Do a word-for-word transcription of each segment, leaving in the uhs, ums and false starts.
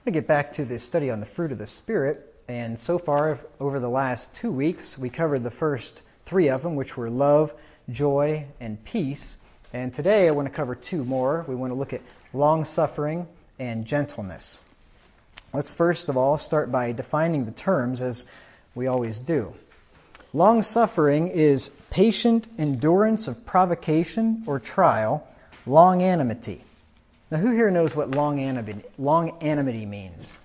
to get back to this study on the fruit of the Spirit. And so far, over the last two weeks, we covered the first three of them, which were love, joy, and peace. And today I want to cover two more. We want to look at long-suffering and gentleness. Let's first of all start by defining the terms, as we always do. Long-suffering is patient endurance of provocation or trial, longanimity. Now, who here knows what longanimity, longanimity means?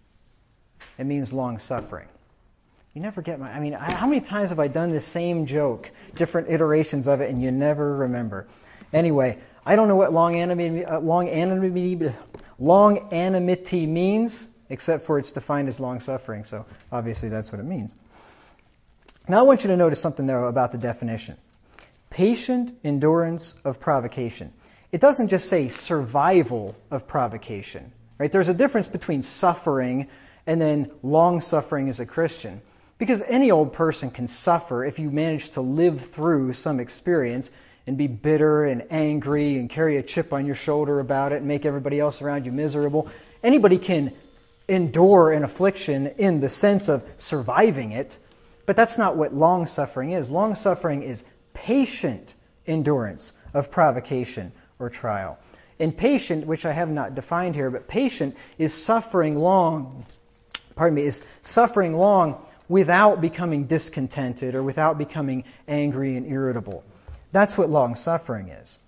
It means long-suffering. You never get my... I mean, I, how many times have I done the same joke, different iterations of it, and you never remember? Anyway, I don't know what longanimity, uh, longanimity, longanimity means, except for it's defined as long-suffering, so obviously that's what it means. Now I want you to notice something, though, about the definition. Patient endurance of provocation. It doesn't just say survival of provocation, right? There's a difference between suffering and then long-suffering as a Christian. Because any old person can suffer if you manage to live through some experience and be bitter and angry and carry a chip on your shoulder about it and make everybody else around you miserable. Anybody can endure an affliction in the sense of surviving it, but that's not what long-suffering is. Long-suffering is patient endurance of provocation or trial. And patient, which I have not defined here, but patient is suffering long, pardon me, is suffering long without becoming discontented or without becoming angry and irritable. That's what long-suffering is.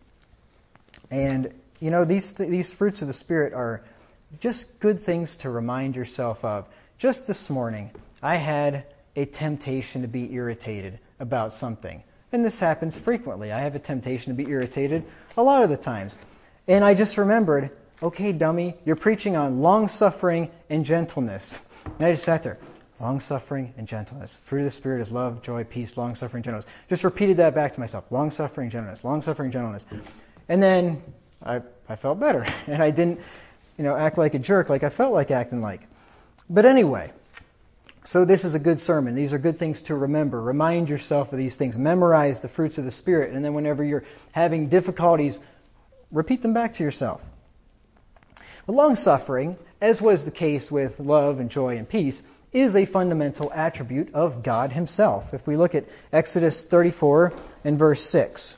And, you know, these these fruits of the Spirit are just good things to remind yourself of. Just this morning, I had a temptation to be irritated about something. And this happens frequently. I have a temptation to be irritated a lot of the times. And I just remembered, okay, dummy, you're preaching on long-suffering and gentleness. And I just sat there. Long-suffering and gentleness. Fruit of the Spirit is love, joy, peace, long-suffering, gentleness. Just repeated that back to myself. Long-suffering, gentleness. Long-suffering, gentleness. And then I I felt better. And I didn't, you know, act like a jerk like I felt like acting like. But anyway, so this is a good sermon. These are good things to remember. Remind yourself of these things. Memorize the fruits of the Spirit. And then whenever you're having difficulties, repeat them back to yourself. But long-suffering, as was the case with love and joy and peace, is a fundamental attribute of God Himself. If we look at Exodus thirty-four and verse six.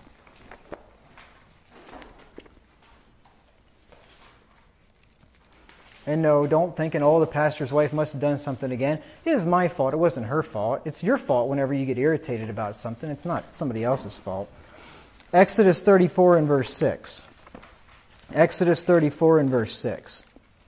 And no, don't think, and oh, the pastor's wife must have done something again. It is my fault. It wasn't her fault. It's your fault whenever you get irritated about something. It's not somebody else's fault. Exodus thirty-four and verse six. Exodus thirty-four and verse six.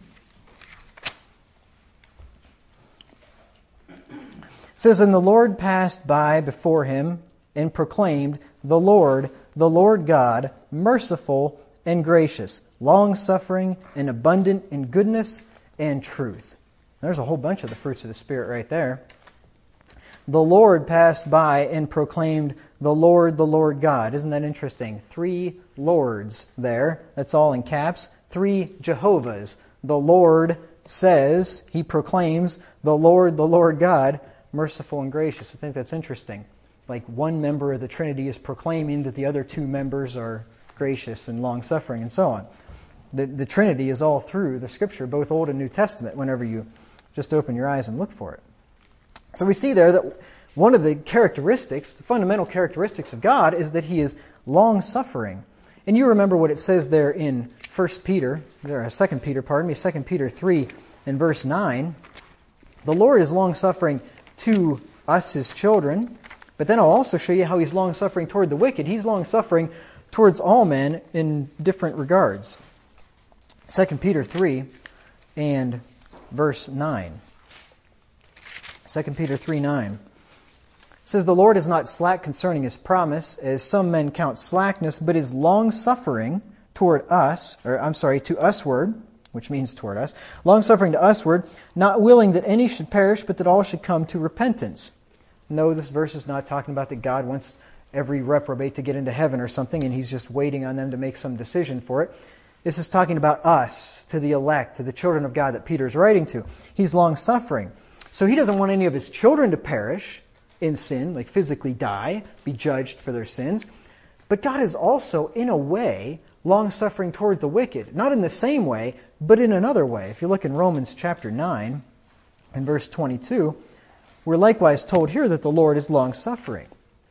It says, and the Lord passed by before him and proclaimed, the Lord, the Lord God, merciful and gracious, long-suffering and abundant in goodness and truth. There's a whole bunch of the fruits of the Spirit right there. The Lord passed by and proclaimed, the Lord, the Lord God. Isn't that interesting? Three Lords there. That's all in caps. Three Jehovahs. The Lord says, He proclaims, the Lord, the Lord God, merciful and gracious. I think that's interesting. Like one member of the Trinity is proclaiming that the other two members are gracious and long-suffering and so on. The, the Trinity is all through the Scripture, both Old and New Testament, whenever you just open your eyes and look for it. So we see there that one of the characteristics, the fundamental characteristics of God, is that He is long-suffering. And you remember what it says there in First Peter, or Second Peter, pardon me, Second Peter three and verse nine. The Lord is long-suffering to us, His children, but then I'll also show you how He's long-suffering toward the wicked. He's long-suffering towards all men in different regards. Second Peter three and verse nine. Second Peter three nine. It says, the Lord is not slack concerning His promise, as some men count slackness, but is long-suffering toward us, or I'm sorry, to usward, which means toward us, long-suffering to usward, not willing that any should perish, but that all should come to repentance. No, this verse is not talking about that God wants every reprobate to get into heaven or something, and He's just waiting on them to make some decision for it. This is talking about us, to the elect, to the children of God that Peter's writing to. He's long-suffering. So He doesn't want any of His children to perish in sin, like physically die, be judged for their sins. But God is also, in a way, long-suffering toward the wicked. Not in the same way, but in another way. If you look in Romans chapter nine and verse twenty-two, we're likewise told here that the Lord is long-suffering.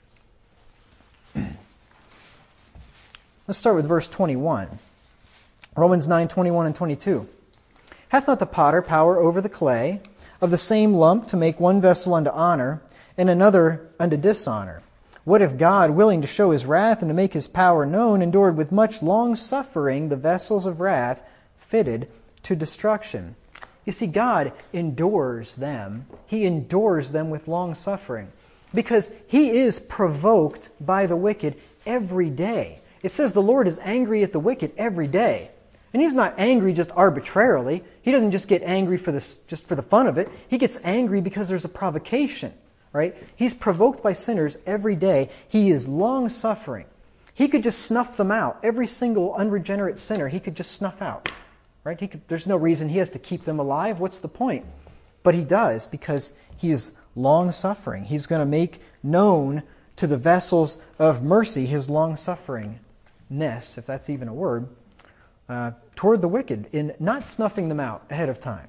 Let's start with verse twenty-one. Romans nine, twenty-one and twenty-two. Hath not the potter power over the clay, of the same lump to make one vessel unto honor, and another unto dishonor? What if God, willing to show His wrath and to make His power known, endured with much long suffering the vessels of wrath fitted to destruction? You see, God endures them. He endures them with long suffering because He is provoked by the wicked every day. It says the Lord is angry at the wicked every day. And He's not angry just arbitrarily. He doesn't just get angry for this, just for the fun of it. He gets angry because there's a provocation. Right? He's provoked by sinners every day. He is long-suffering. He could just snuff them out. Every single unregenerate sinner, He could just snuff out. Right? He could, there's no reason He has to keep them alive. What's the point? But He does because He is long-suffering. He's going to make known to the vessels of mercy His long-sufferingness, if that's even a word, uh, toward the wicked in not snuffing them out ahead of time.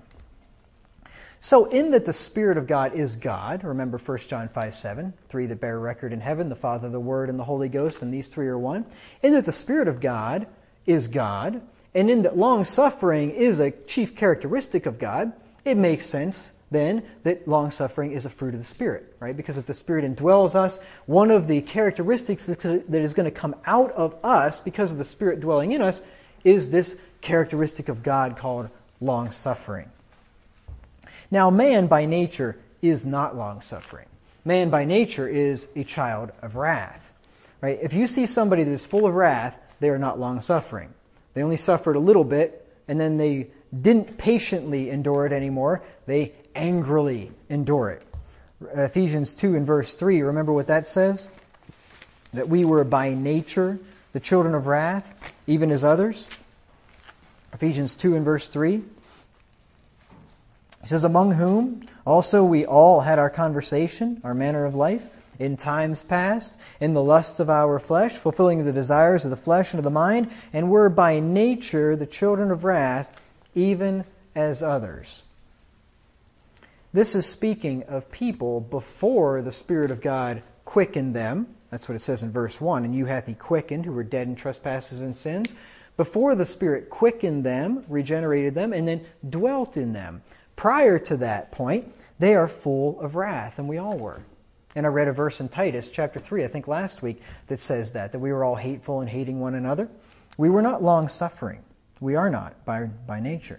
So in that the Spirit of God is God, remember First John five seven, three that bear record in heaven, the Father, the Word, and the Holy Ghost, and these three are one. In that the Spirit of God is God, and in that long-suffering is a chief characteristic of God, it makes sense then that long-suffering is a fruit of the Spirit, right? Because if the Spirit indwells us, one of the characteristics that is going to come out of us because of the Spirit dwelling in us is this characteristic of God called long-suffering. Now, man by nature is not long-suffering. Man by nature is a child of wrath. Right? If you see somebody that is full of wrath, they are not long-suffering. They only suffered a little bit, and then they didn't patiently endure it anymore. They angrily endure it. Ephesians two and verse three, remember what that says? That we were by nature the children of wrath, even as others. Ephesians two and verse three. He says, among whom also we all had our conversation, our manner of life, in times past, in the lust of our flesh, fulfilling the desires of the flesh and of the mind, and were by nature the children of wrath, even as others. This is speaking of people before the Spirit of God quickened them. That's what it says in verse one. And you hath He quickened, who were dead in trespasses and sins. Before the Spirit quickened them, regenerated them, and then dwelt in them. Prior to that point, they are full of wrath, and we all were. And I read a verse in Titus chapter three, I think last week, that says that, that we were all hateful and hating one another. We were not long-suffering. We are not by, by nature.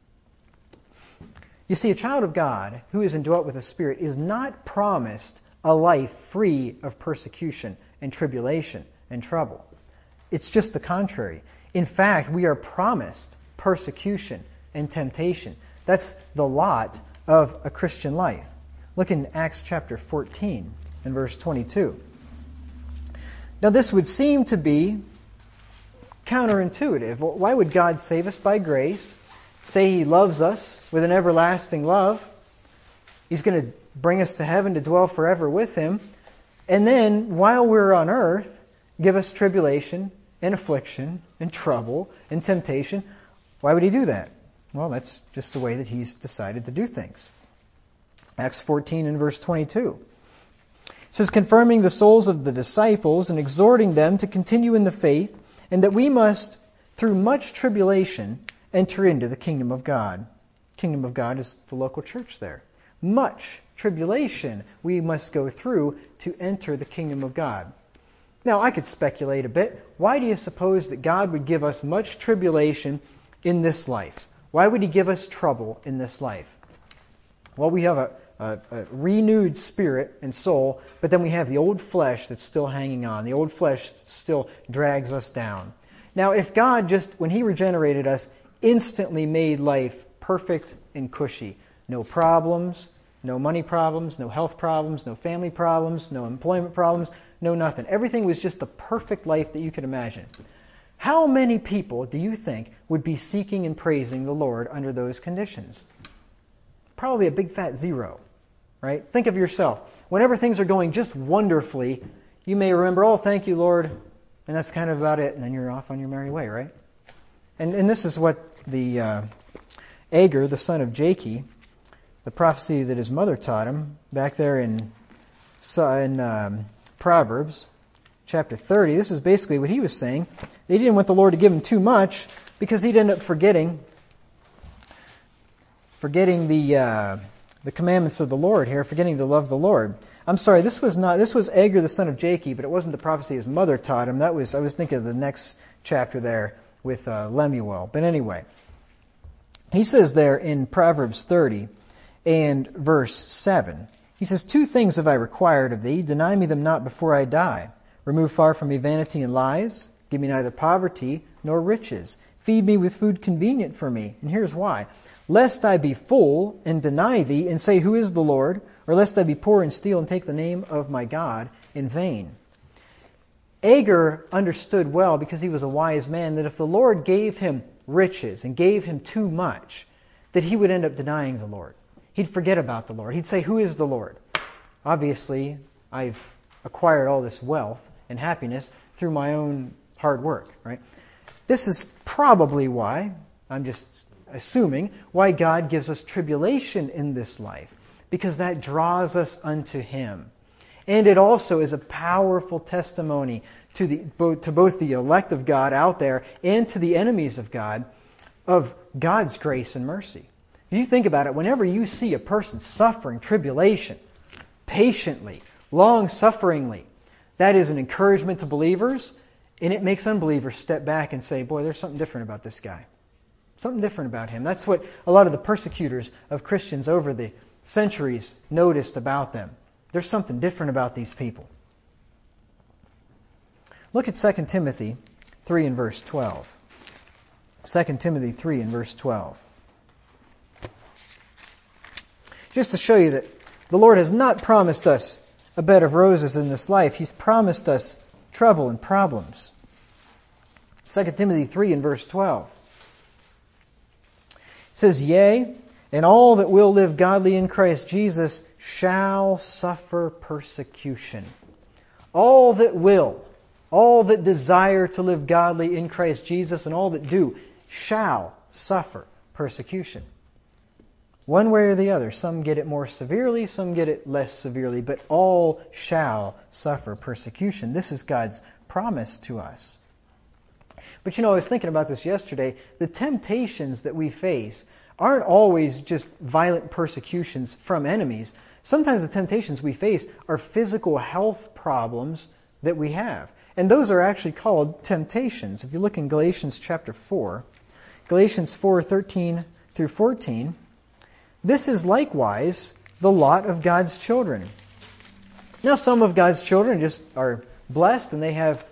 You see, a child of God who is indwelt with the Spirit is not promised a life free of persecution and tribulation and trouble. It's just the contrary. In fact, we are promised persecution and temptation. That's the lot of a Christian life. Look in Acts chapter fourteen and verse twenty-two. Now this would seem to be counterintuitive. Why would God save us by grace, say He loves us with an everlasting love, He's going to bring us to heaven to dwell forever with Him, and then while we're on earth, give us tribulation and affliction and trouble and temptation? Why would He do that? Well, that's just the way that He's decided to do things. Acts fourteen and verse twenty-two. It says, confirming the souls of the disciples and exhorting them to continue in the faith, and that we must, through much tribulation, enter into the kingdom of God. Kingdom of God is the local church there. Much tribulation we must go through to enter the kingdom of God. Now, I could speculate a bit. Why do you suppose that God would give us much tribulation in this life? Why would He give us trouble in this life? Well, we have a, a, a renewed spirit and soul, but then we have the old flesh that's still hanging on. The old flesh still drags us down. Now, if God just, when He regenerated us, instantly made life perfect and cushy, no problems, no money problems, no health problems, no family problems, no employment problems, no nothing. Everything was just the perfect life that you could imagine. How many people do you think would be seeking and praising the Lord under those conditions? Probably a big fat zero, right? Think of yourself. Whenever things are going just wonderfully, you may remember, oh, thank you, Lord. And that's kind of about it. And then you're off on your merry way, right? And and this is what the uh, Agur, the son of Jakeh, the prophecy that his mother taught him back there in, in um, Proverbs chapter thirty. This is basically what he was saying. They didn't want the Lord to give him too much because he'd end up forgetting forgetting the uh, the commandments of the Lord here, forgetting to love the Lord. I'm sorry, this was not this was Agur the son of Jakeh, but it wasn't the prophecy his mother taught him. That was I was thinking of the next chapter there with uh, Lemuel. But anyway, he says there in Proverbs thirty and verse seven, he says, "Two things have I required of thee, deny me them not before I die. Remove far from me vanity and lies, give me neither poverty nor riches. Feed me with food convenient for me." And here's why. "Lest I be full and deny thee and say, Who is the Lord? Or lest I be poor and steal and take the name of my God in vain." Agur understood well, because he was a wise man, that if the Lord gave him riches and gave him too much, that he would end up denying the Lord. He'd forget about the Lord. He'd say, "Who is the Lord?" Obviously, I've acquired all this wealth and happiness through my own hard work, right? This is probably why, I'm just assuming, why God gives us tribulation in this life, because that draws us unto Him. And it also is a powerful testimony to the to both the elect of God out there and to the enemies of God, of God's grace and mercy. If you think about it, whenever you see a person suffering tribulation, patiently, long-sufferingly, that is an encouragement to believers, and it makes unbelievers step back and say, "Boy, there's something different about this guy. Something different about him." That's what a lot of the persecutors of Christians over the centuries noticed about them. There's something different about these people. Look at Second Timothy three and verse twelve. Second Timothy three and verse twelve. Just to show you that the Lord has not promised us a bed of roses in this life. He's promised us trouble and problems. Second Timothy three and verse twelve. It says, "Yea, and all that will live godly in Christ Jesus shall suffer persecution." All that will, all that desire to live godly in Christ Jesus, and all that do, shall suffer persecution. One way or the other. Some get it more severely, some get it less severely, but all shall suffer persecution. This is God's promise to us. But you know, I was thinking about this yesterday. The temptations that we face aren't always just violent persecutions from enemies. Sometimes the temptations we face are physical health problems that we have. And those are actually called temptations. If you look in Galatians chapter four, Galatians four, thirteen through fourteen, this is likewise the lot of God's children. Now, some of God's children just are blessed and they have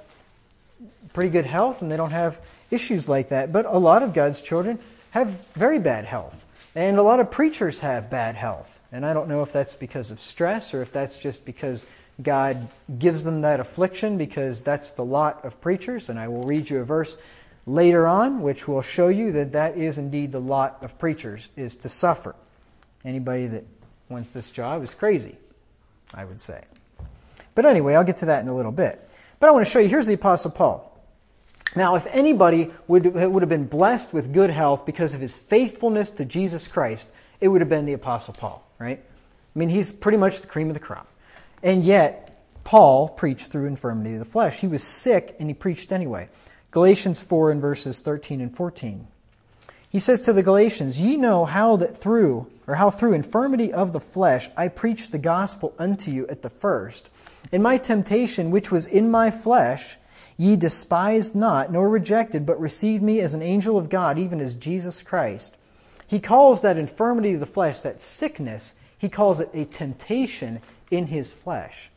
pretty good health and they don't have issues like that. But a lot of God's children have very bad health. And a lot of preachers have bad health. And I don't know if that's because of stress or if that's just because God gives them that affliction, because that's the lot of preachers. And I will read you a verse later on which will show you that that is indeed the lot of preachers, is to suffer. Anybody that wants this job is crazy, I would say. But anyway, I'll get to that in a little bit. But I want to show you, here's the Apostle Paul. Now, if anybody would, would have been blessed with good health because of his faithfulness to Jesus Christ, it would have been the Apostle Paul, right? I mean, he's pretty much the cream of the crop. And yet, Paul preached through infirmity of the flesh. He was sick and he preached anyway. Galatians four and verses thirteen and fourteen. He says to the Galatians, "Ye know how that through, or how through infirmity of the flesh, I preached the gospel unto you at the first. In my temptation, which was in my flesh, ye despised not, nor rejected, but received me as an angel of God, even as Jesus Christ." He calls that infirmity of the flesh, that sickness, he calls it a temptation in his flesh.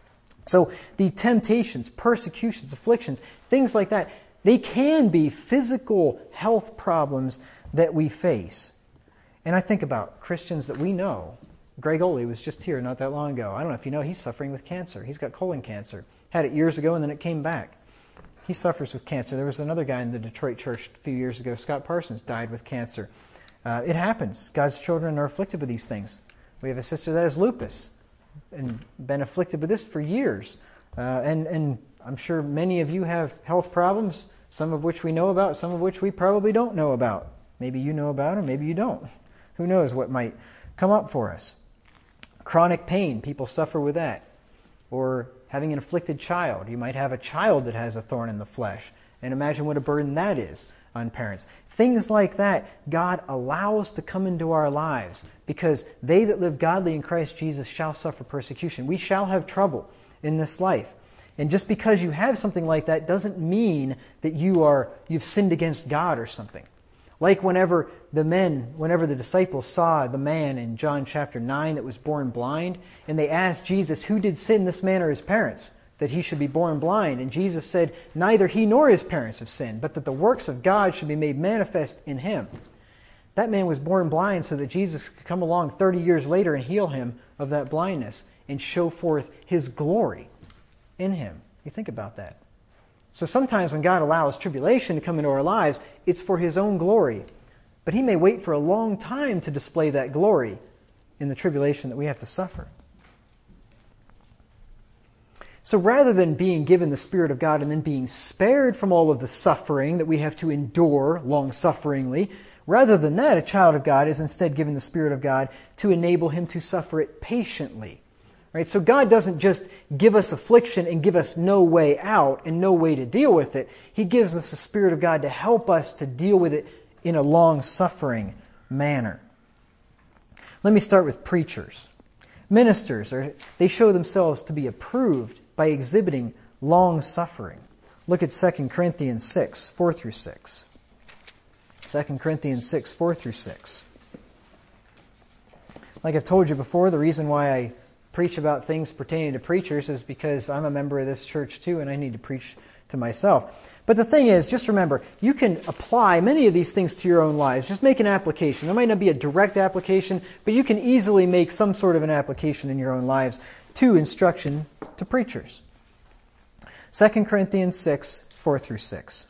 So the temptations, persecutions, afflictions, things like that, they can be physical health problems that we face. And I think about Christians that we know. Greg Oley was just here not that long ago. I don't know if you know, he's suffering with cancer. He's got colon cancer. Had it years ago and then it came back. He suffers with cancer. There was another guy in the Detroit church a few years ago, Scott Parsons, died with cancer. Uh, it happens. God's children are afflicted with these things. We have a sister that has lupus and been afflicted with this for years. Uh, and, and I'm sure many of you have health problems, some of which we know about, some of which we probably don't know about. Maybe you know about them, maybe you don't. Who knows what might come up for us. Chronic pain, people suffer with that. Or having an afflicted child. You might have a child that has a thorn in the flesh. And imagine what a burden that is on parents. Things like that God allows to come into our lives because they that live godly in Christ Jesus shall suffer persecution. We shall have trouble in this life. And just because you have something like that doesn't mean that you are you've sinned against God or something. Like whenever the men, whenever the disciples saw the man in John chapter nine that was born blind, and they asked Jesus, who did sin, this man or his parents, that he should be born blind? And Jesus said, neither he nor his parents have sinned, but that the works of God should be made manifest in him. That man was born blind so that Jesus could come along thirty years later and heal him of that blindness and show forth his glory in him. You think about that. So sometimes when God allows tribulation to come into our lives, it's for his own glory. But he may wait for a long time to display that glory in the tribulation that we have to suffer. So rather than being given the Spirit of God and then being spared from all of the suffering that we have to endure long-sufferingly, rather than that, a child of God is instead given the Spirit of God to enable him to suffer it patiently. Right? So God doesn't just give us affliction and give us no way out and no way to deal with it. He gives us the Spirit of God to help us to deal with it in a long-suffering manner. Let me start with preachers. Ministers, are, they show themselves to be approved by exhibiting long-suffering. Look at Second Corinthians six, four through six. Second Corinthians six, four through six. Like I've told you before, the reason why I preach about things pertaining to preachers is because I'm a member of this church too, and I need to preach to myself. But the thing is, just remember, you can apply many of these things to your own lives. Just make an application. There might not be a direct application, but you can easily make some sort of an application in your own lives to instruction to preachers. Second Corinthians six, four through six.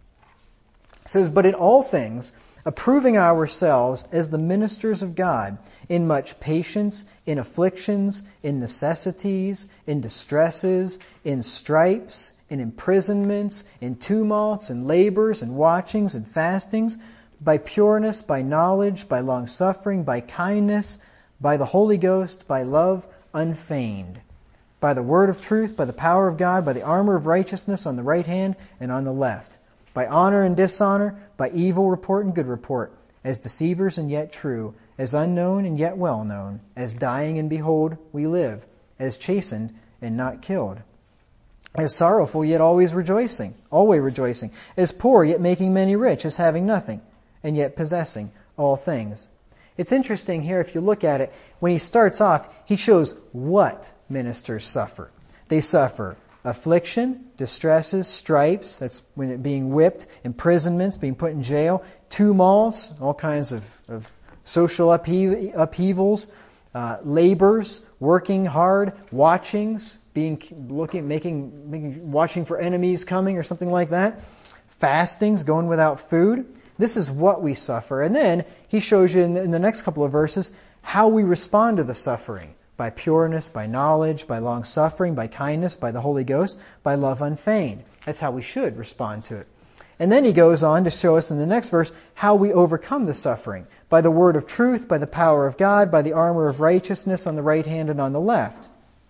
It says, but in all things, approving ourselves as the ministers of God, in much patience, in afflictions, in necessities, in distresses, in stripes, in imprisonments, in tumults, in labors, and watchings, and fastings, by pureness, by knowledge, by long-suffering, by kindness, by the Holy Ghost, by love unfeigned, by the word of truth, by the power of God, by the armor of righteousness on the right hand and on the left, by honor and dishonor, by evil report and good report, as deceivers and yet true, as unknown and yet well known, as dying and behold we live, as chastened and not killed, as sorrowful yet always rejoicing, always rejoicing, as poor yet making many rich, as having nothing and yet possessing all things. It's interesting here, if you look at it, when he starts off, he shows what ministers suffer. They suffer affliction, distresses, stripes, that's when it being whipped, imprisonments, being put in jail, tumults, all kinds of, of social upheav- upheavals, uh, labors, working hard, watchings, being looking, making, making, watching for enemies coming or something like that, fastings, going without food. This is what we suffer. And then he shows you in the, in the next couple of verses how we respond to the suffering. By pureness, by knowledge, by long-suffering, by kindness, by the Holy Ghost, by love unfeigned. That's how we should respond to it. And then he goes on to show us in the next verse how we overcome the suffering. By the word of truth, by the power of God, by the armor of righteousness on the right hand and on the left.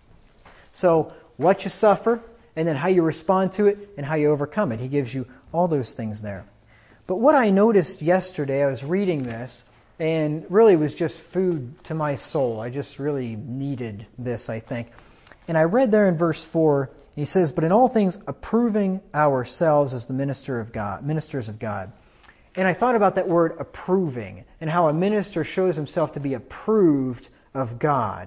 So, what you suffer, and then how you respond to it, and how you overcome it. He gives you all those things there. But what I noticed yesterday, I was reading this, and really was just food to my soul. I just really needed this, I think. And I read there in verse four, he says, but in all things approving ourselves as the minister of God, ministers of God. And I thought about that word approving, and how a minister shows himself to be approved of God.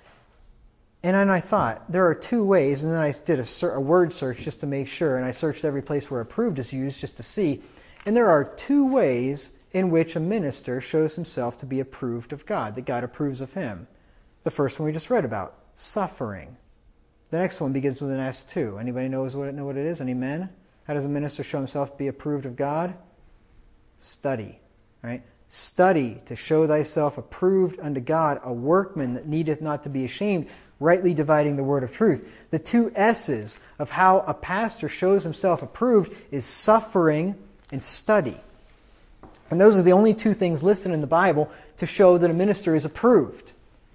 And then I thought, there are two ways, and then I did a, a word search just to make sure, and I searched every place where approved is used just to see. And there are two ways in which a minister shows himself to be approved of God, that God approves of him. The first one we just read about, suffering. The next one begins with an S too. Anybody knows what, know what it is? Any men? How does a minister show himself to be approved of God? Study. Right? Study to show thyself approved unto God, a workman that needeth not to be ashamed, rightly dividing the word of truth. The two S's of how a pastor shows himself approved is suffering and study. And those are the only two things listed in the Bible to show that a minister is approved.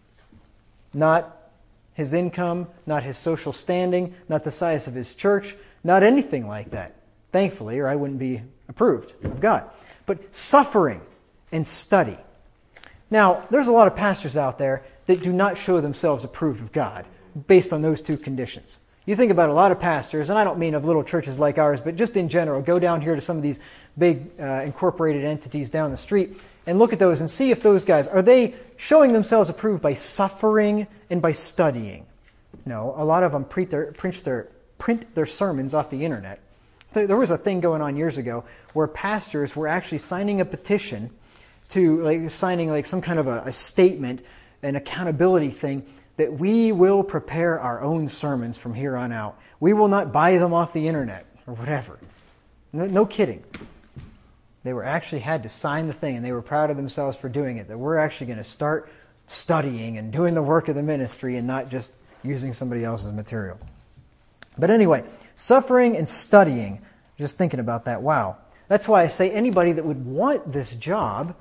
Not his income, not his social standing, not the size of his church, not anything like that. Thankfully, or I wouldn't be approved of God. But suffering and study. Now, there's a lot of pastors out there that do not show themselves approved of God based on those two conditions. You think about a lot of pastors, and I don't mean of little churches like ours, but just in general, go down here to some of these big uh, incorporated entities down the street and look at those and see if those guys, are they showing themselves approved by suffering and by studying? No, a lot of them print their, print their, print their sermons off the internet. There was a thing going on years ago where pastors were actually signing a petition to, like, signing like some kind of a, a statement, an accountability thing, that we will prepare our own sermons from here on out. We will not buy them off the internet or whatever. No, no kidding. They were actually had to sign the thing, and they were proud of themselves for doing it, that we're actually going to start studying and doing the work of the ministry and not just using somebody else's material. But anyway, suffering and studying, just thinking about that, wow. That's why I say anybody that would want this job,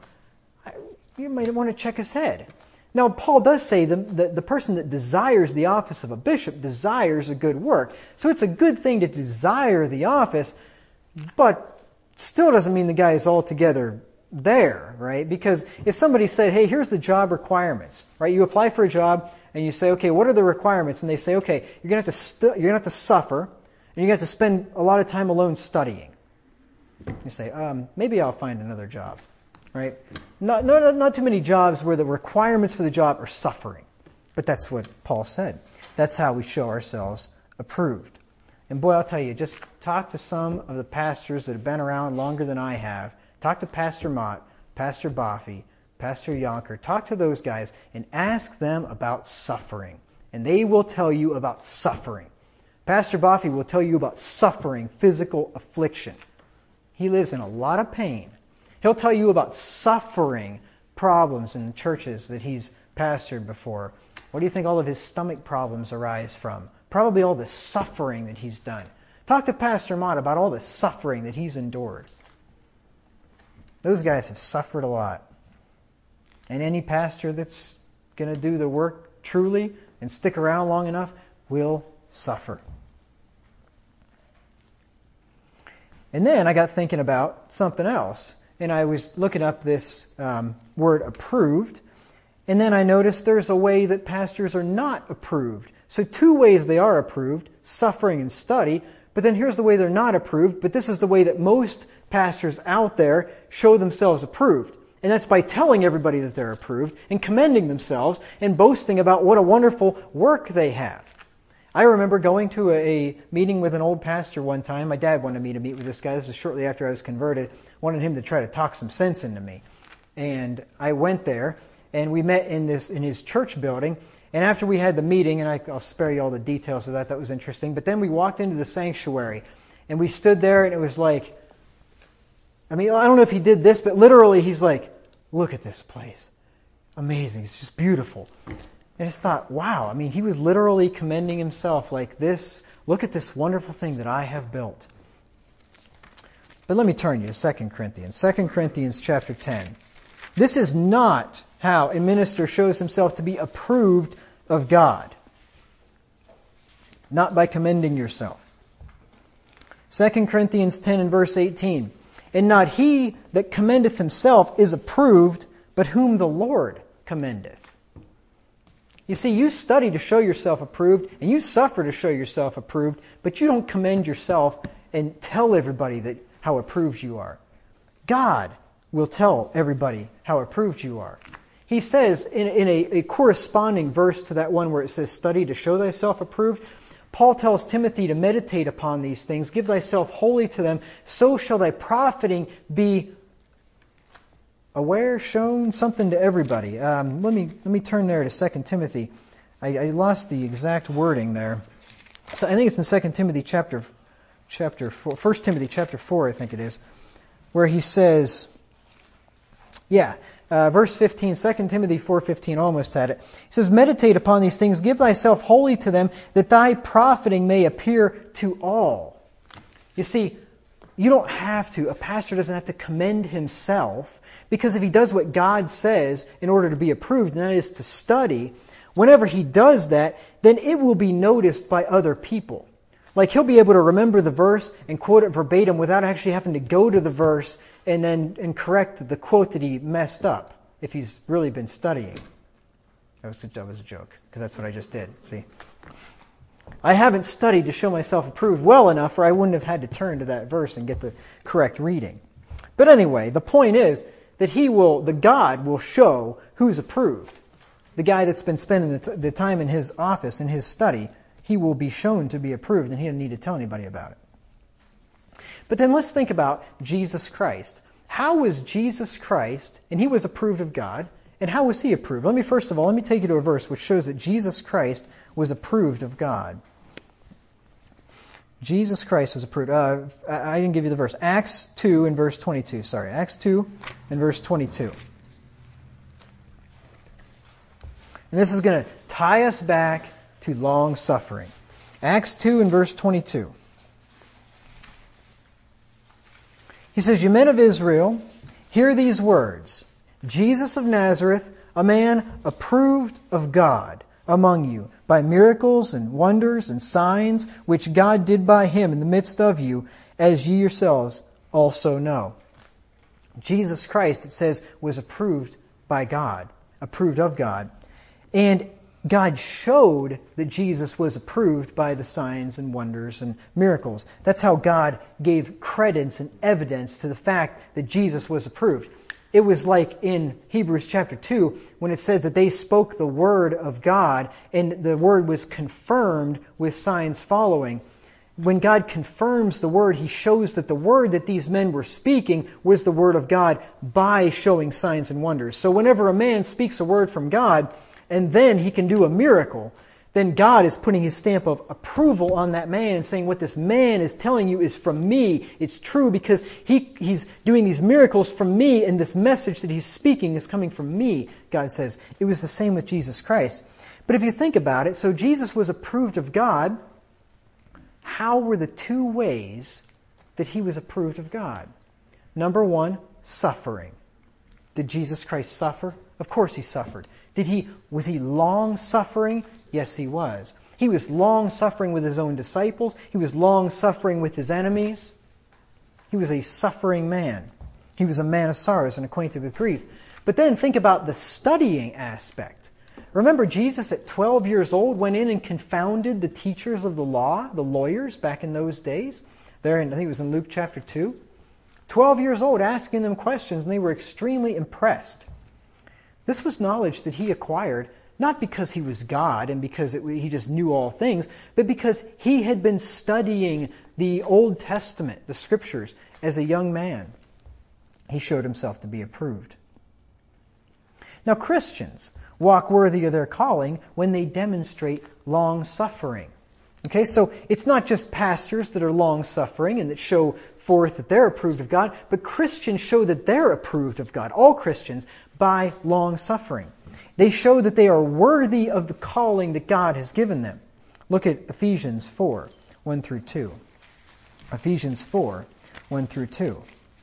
you might want to check his head. Now, Paul does say the, the, the person that desires the office of a bishop desires a good work. So it's a good thing to desire the office, but still doesn't mean the guy is altogether there, right? Because if somebody said, hey, here's the job requirements, right? You apply for a job and you say, okay, what are the requirements? And they say, okay, you're going to have to stu- you're going to have to suffer, and you're going to have to spend a lot of time alone studying. You say, um, maybe I'll find another job. Right? Not, not, not too many jobs where the requirements for the job are suffering. But that's what Paul said. That's how we show ourselves approved. And boy, I'll tell you, just talk to some of the pastors that have been around longer than I have. Talk to Pastor Mott, Pastor Boffey, Pastor Yonker. Talk to those guys and ask them about suffering. And they will tell you about suffering. Pastor Boffey will tell you about suffering, physical affliction. He lives in a lot of pain. He'll tell you about suffering problems in the churches that he's pastored before. What do you think all of his stomach problems arise from? Probably all the suffering that he's done. Talk to Pastor Mott about all the suffering that he's endured. Those guys have suffered a lot. And any pastor that's going to do the work truly and stick around long enough will suffer. And then I got thinking about something else. And I was looking up this um, word approved, and then I noticed there's a way that pastors are not approved. So two ways they are approved, suffering and study, but then here's the way they're not approved, but this is the way that most pastors out there show themselves approved. And that's by telling everybody that they're approved and commending themselves and boasting about what a wonderful work they have. I remember going to a meeting with an old pastor one time. My dad wanted me to meet with this guy. This was shortly after I was converted. Wanted him to try to talk some sense into me. And I went there, and we met in this in his church building. And after we had the meeting, and I, I'll spare you all the details of that, that was interesting. But then we walked into the sanctuary, and we stood there, and it was like, I mean, I don't know if he did this, but literally he's like, look at this place. Amazing. It's just beautiful. I just thought, wow, I mean, he was literally commending himself like this. Look at this wonderful thing that I have built. But let me turn you to Second Corinthians. Second Corinthians chapter ten. This is not how a minister shows himself to be approved of God. Not by commending yourself. Second Corinthians ten and verse eighteen. And not he that commendeth himself is approved, but whom the Lord commendeth. You see, you study to show yourself approved, and you suffer to show yourself approved, but you don't commend yourself and tell everybody that how approved you are. God will tell everybody how approved you are. He says in, in a, a corresponding verse to that one where it says, study to show thyself approved, Paul tells Timothy to meditate upon these things, give thyself wholly to them, so shall thy profiting be aware, shown, something to everybody. Um, let me let me turn there to Second Timothy. I, I lost the exact wording there. So I think it's in Second Timothy chapter chapter four, First Timothy chapter four, I think it is, where he says, yeah, Uh, verse fifteen, Second Timothy four fifteen, almost had it. He says, meditate upon these things, give thyself wholly to them, that thy profiting may appear to all. You see, you don't have to, a pastor doesn't have to commend himself, because if he does what God says in order to be approved, and that is to study, whenever he does that, then it will be noticed by other people. Like he'll be able to remember the verse and quote it verbatim without actually having to go to the verse and then and correct the quote that he messed up if he's really been studying. That was a, that was a joke, because that's what I just did. See? I haven't studied to show myself approved well enough, or I wouldn't have had to turn to that verse and get the correct reading. But anyway, the point is that he will, the God will show who's approved. The guy that's been spending the, t- the time in his office, in his study, he will be shown to be approved, and he doesn't need to tell anybody about it. But then let's think about Jesus Christ. How was Jesus Christ, and he was approved of God, and how was he approved? Let me first of all, let me take you to a verse which shows that Jesus Christ was approved of God. Jesus Christ was approved. Uh, I didn't give you the verse. Acts two and verse twenty-two. Sorry, Acts two and verse twenty-two. And this is going to tie us back to long suffering. Acts two and verse twenty-two. He says, "You men of Israel, hear these words. Jesus of Nazareth, a man approved of God among you, by miracles and wonders and signs, which God did by him in the midst of you, as ye yourselves also know." Jesus Christ, it says, was approved by God, approved of God. And God showed that Jesus was approved by the signs and wonders and miracles. That's how God gave credence and evidence to the fact that Jesus was approved. It was like in Hebrews chapter two when it said that they spoke the word of God and the word was confirmed with signs following. When God confirms the word, He shows that the word that these men were speaking was the word of God by showing signs and wonders. So whenever a man speaks a word from God and then he can do a miracle, then God is putting His stamp of approval on that man and saying, what this man is telling you is from me. It's true because he, he's doing these miracles from me, and this message that he's speaking is coming from me, God says. It was the same with Jesus Christ. But if you think about it, so Jesus was approved of God. How were the two ways that He was approved of God? Number one, suffering. Did Jesus Christ suffer? Of course He suffered. Did he, was He long suffering? Yes, He was. He was long suffering with His own disciples. He was long suffering with His enemies. He was a suffering man. He was a man of sorrows and acquainted with grief. But then think about the studying aspect. Remember, Jesus at twelve years old went in and confounded the teachers of the law, the lawyers back in those days. There, in, I think it was in Luke chapter two. twelve years old, asking them questions, and they were extremely impressed. This was knowledge that He acquired, not because He was God and because it, He just knew all things, but because He had been studying the Old Testament, the Scriptures, as a young man. He showed Himself to be approved. Now, Christians walk worthy of their calling when they demonstrate long suffering. Okay, so it's not just pastors that are long suffering and that show forth that they're approved of God, but Christians show that they're approved of God, all Christians, by long suffering. They show that they are worthy of the calling that God has given them. Look at Ephesians four, one through two. Ephesians four, one through two.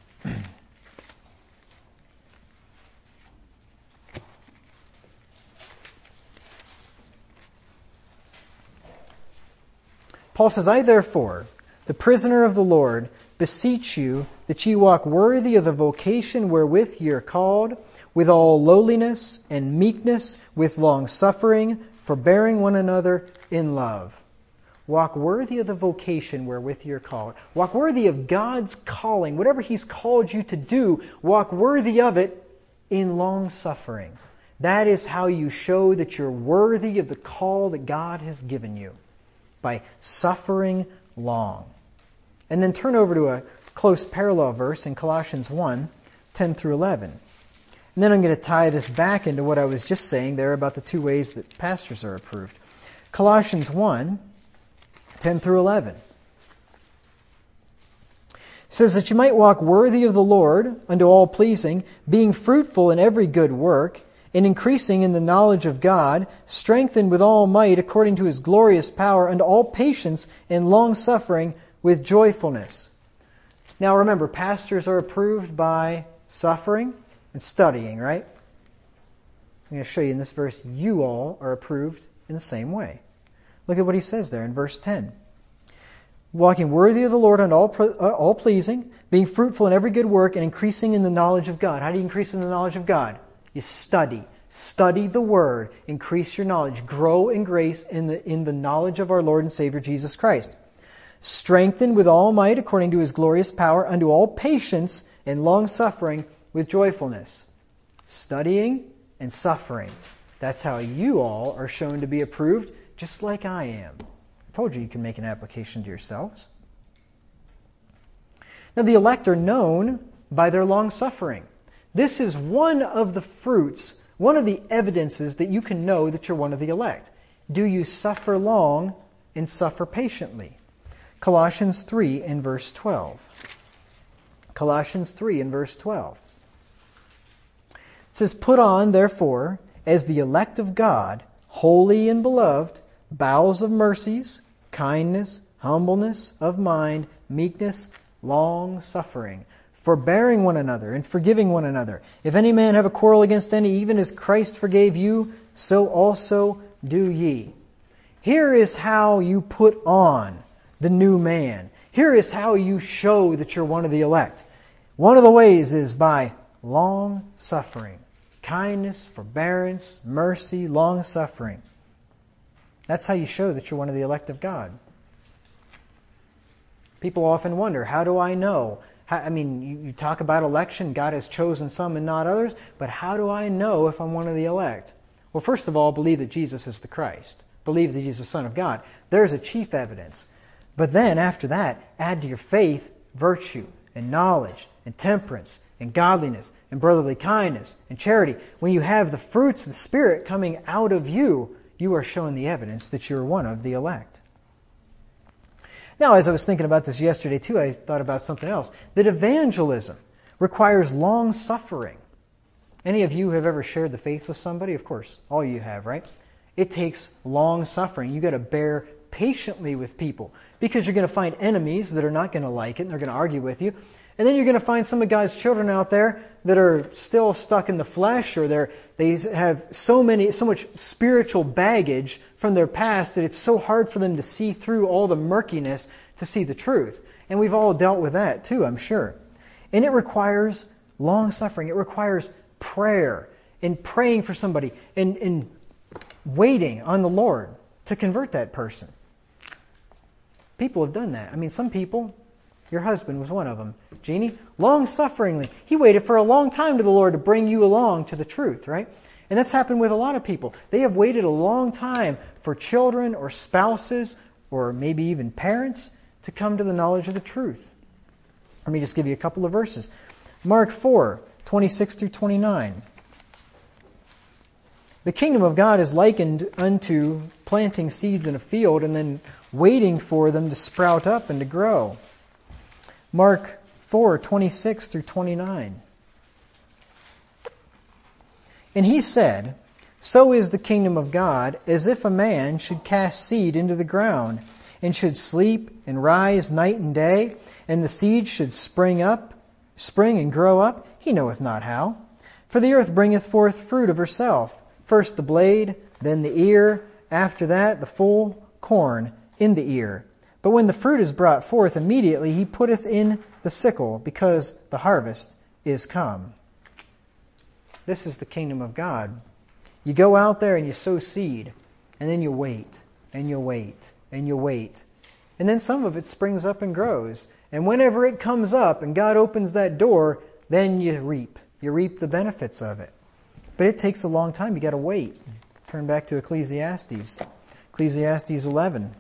Paul says, "I therefore, the prisoner of the Lord, beseech you that ye walk worthy of the vocation wherewith ye are called, with all lowliness and meekness, with long suffering, forbearing one another in love." Walk worthy of the vocation wherewith ye are called. Walk worthy of God's calling. Whatever He's called you to do, walk worthy of it in long suffering. That is how you show that you're worthy of the call that God has given you. By suffering long. And then turn over to a close parallel verse in Colossians one, ten through eleven. And then I'm going to tie this back into what I was just saying there about the two ways that pastors are approved. Colossians one, ten through eleven. It says that you might walk worthy of the Lord, unto all pleasing, being fruitful in every good work, and increasing in the knowledge of God, strengthened with all might according to His glorious power, unto all patience and long-suffering with joyfulness. Now remember, pastors are approved by suffering and studying, right? I'm going to show you in this verse, you all are approved in the same way. Look at what he says there in verse ten. Walking worthy of the Lord unto all, uh, all pleasing, being fruitful in every good work, and increasing in the knowledge of God. How do you increase in the knowledge of God? You study. Study the Word. Increase your knowledge. Grow in grace in the, in the knowledge of our Lord and Savior Jesus Christ. Strengthened with all might according to His glorious power, unto all patience and long-suffering with joyfulness. Studying and suffering. That's how you all are shown to be approved, just like I am. I told you you can make an application to yourselves. Now the elect are known by their long-suffering. This is one of the fruits, one of the evidences that you can know that you're one of the elect. Do you suffer long and suffer patiently? Colossians three and verse twelve. Colossians three and verse twelve. It says, put on, therefore, as the elect of God, holy and beloved, bowels of mercies, kindness, humbleness of mind, meekness, long-suffering, forbearing one another and forgiving one another. If any man have a quarrel against any, even as Christ forgave you, so also do ye. Here is how you put on the new man. Here is how you show that you're one of the elect. One of the ways is by long-suffering. Kindness, forbearance, mercy, long-suffering. That's how you show that you're one of the elect of God. People often wonder, how do I know? How, I mean, you, you talk about election, God has chosen some and not others, but how do I know if I'm one of the elect? Well, first of all, believe that Jesus is the Christ. Believe that He's the Son of God. There's a chief evidence. But then, after that, add to your faith virtue and knowledge and temperance and godliness and brotherly kindness and charity. When you have the fruits of the Spirit coming out of you, you are showing the evidence that you're one of the elect. Now, as I was thinking about this yesterday too, I thought about something else. That evangelism requires long suffering. Any of you have ever shared the faith with somebody? Of course, all you have, right? It takes long suffering. You've got to bear patiently with people because you're going to find enemies that are not going to like it and they're going to argue with you. And then you're going to find some of God's children out there that are still stuck in the flesh, or they're, they have so many, so much spiritual baggage from their past that it's so hard for them to see through all the murkiness to see the truth. And we've all dealt with that too, I'm sure. And it requires long suffering. It requires prayer and praying for somebody and, and waiting on the Lord to convert that person. People have done that. I mean, some people, your husband was one of them. Jeannie, long-sufferingly. He waited for a long time to the Lord to bring you along to the truth, right? And that's happened with a lot of people. They have waited a long time for children or spouses or maybe even parents to come to the knowledge of the truth. Let me just give you a couple of verses. Mark four, twenty-six through twenty-nine. The kingdom of God is likened unto planting seeds in a field and then waiting for them to sprout up and to grow. Mark four, twenty-six through twenty-nine. And he said, so is the kingdom of God, as if a man should cast seed into the ground, and should sleep and rise night and day, and the seed should spring up, spring and grow up, he knoweth not how. For the earth bringeth forth fruit of herself, first the blade, then the ear, after that the full corn in the ear. But when the fruit is brought forth, immediately he putteth in the sickle, because the harvest is come. This is the kingdom of God. You go out there and you sow seed, and then you wait, and you wait, and you wait. And then some of it springs up and grows. And whenever it comes up and God opens that door, then you reap. You reap the benefits of it. But it takes a long time. You got to wait. Turn back to Ecclesiastes. Ecclesiastes eleven.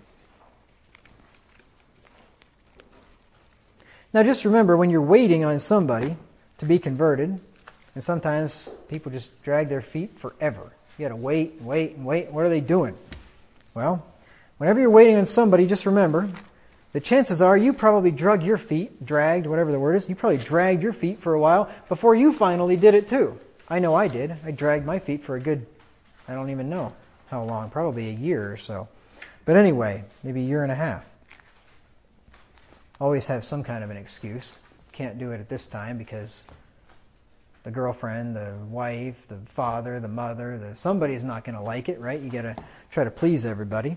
Now just remember, when you're waiting on somebody to be converted, and sometimes people just drag their feet forever. You got to wait and wait and wait. What are they doing? Well, whenever you're waiting on somebody, just remember the chances are you probably drug your feet, dragged, whatever the word is, you probably dragged your feet for a while before you finally did it too. I know I did. I dragged my feet for a good, I don't even know how long, probably a year or so. But anyway, maybe a year and a half. Always have some kind of an excuse. Can't do it at this time because the girlfriend, the wife, the father, the mother, the somebody's not going to like it, right? You got to try to please everybody.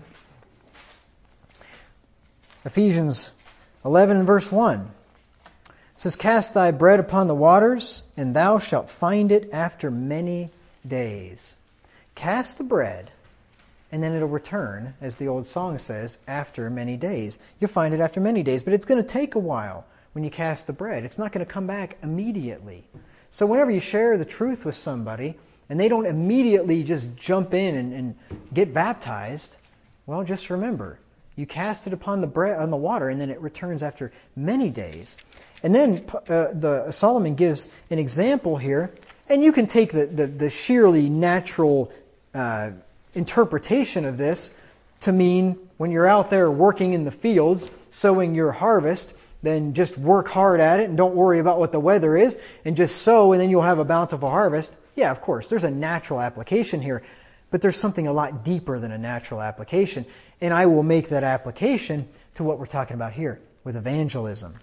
Ephesians eleven and verse one says, "Cast thy bread upon the waters, and thou shalt find it after many days." Cast the bread, and then it'll return, as the old song says, after many days. You'll find it after many days, but it's going to take a while when you cast the bread. It's not going to come back immediately. So whenever you share the truth with somebody, and they don't immediately just jump in and, and get baptized, well, just remember, you cast it upon the bread, on the water, and then it returns after many days. And then uh, the Solomon gives an example here, and you can take the, the, the sheerly natural uh, interpretation of this to mean when you're out there working in the fields, sowing your harvest, then just work hard at it and don't worry about what the weather is, and just sow, and then you'll have a bountiful harvest. Yeah, of course, there's a natural application here, but there's something a lot deeper than a natural application. And I will make that application to what we're talking about here with evangelism.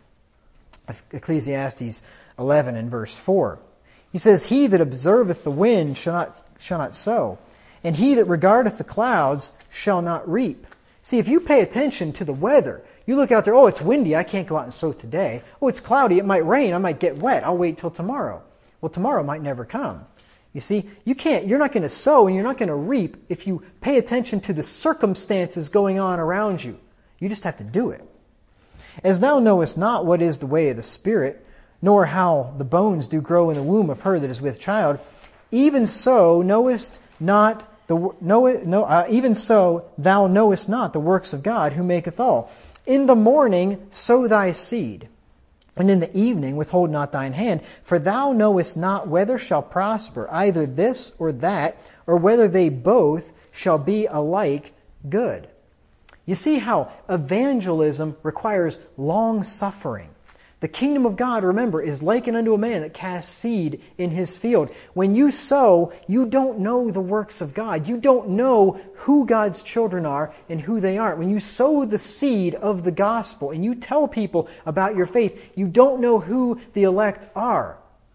Ecclesiastes eleven and verse four. He says, "He that observeth the wind shall not, shall not sow, and he that regardeth the clouds shall not reap." See, if you pay attention to the weather, you look out there, oh, it's windy, I can't go out and sow today. Oh, it's cloudy, it might rain, I might get wet, I'll wait till tomorrow. Well, tomorrow might never come. You see, you can't, you're not going to sow and you're not going to reap if you pay attention to the circumstances going on around you. You just have to do it. "As thou knowest not what is the way of the Spirit, nor how the bones do grow in the womb of her that is with child, even so knowest not the know, no, uh, even so thou knowest not the works of God who maketh all. In the morning sow thy seed, and in the evening withhold not thine hand, for thou knowest not whether shall prosper either this or that, or whether they both shall be alike good." You see how evangelism requires long suffering. The kingdom of God, remember, is likened unto a man that casts seed in his field. When you sow, you don't know the works of God. You don't know who God's children are and who they aren't. When you sow the seed of the gospel and you tell people about your faith, you don't know who the elect are.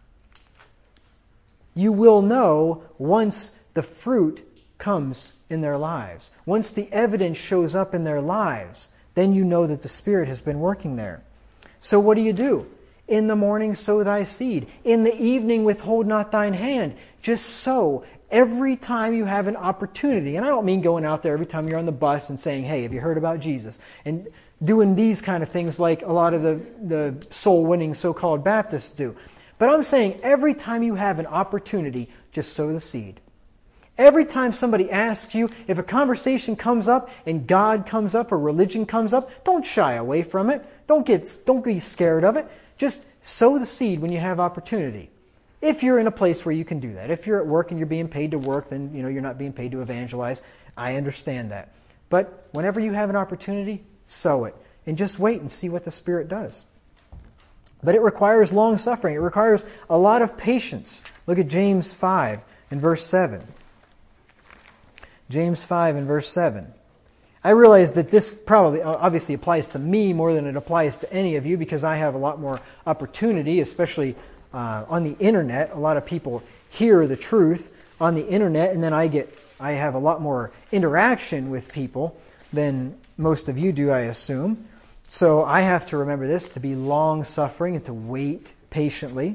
You will know once the fruit comes in their lives. Once the evidence shows up in their lives, then you know that the Spirit has been working there. So what do you do? In the morning sow thy seed. In the evening withhold not thine hand. Just sow every time you have an opportunity. And I don't mean going out there every time you're on the bus and saying, "Hey, have you heard about Jesus?" And doing these kind of things like a lot of the, the soul-winning so-called Baptists do. But I'm saying every time you have an opportunity, just sow the seed. Every time somebody asks you, if a conversation comes up and God comes up or religion comes up, don't shy away from it. Don't get, don't be scared of it. Just sow the seed when you have opportunity. If you're in a place where you can do that. If you're at work and you're being paid to work, then you know you're not being paid to evangelize. I understand that. But whenever you have an opportunity, sow it. And just wait and see what the Spirit does. But it requires long suffering. It requires a lot of patience. Look at James five and verse seven. James five and verse seven. I realize that this probably obviously applies to me more than it applies to any of you because I have a lot more opportunity, especially uh, on the internet. A lot of people hear the truth on the internet, and then I get I have a lot more interaction with people than most of you do, I assume. So I have to remember this, to be long-suffering and to wait patiently.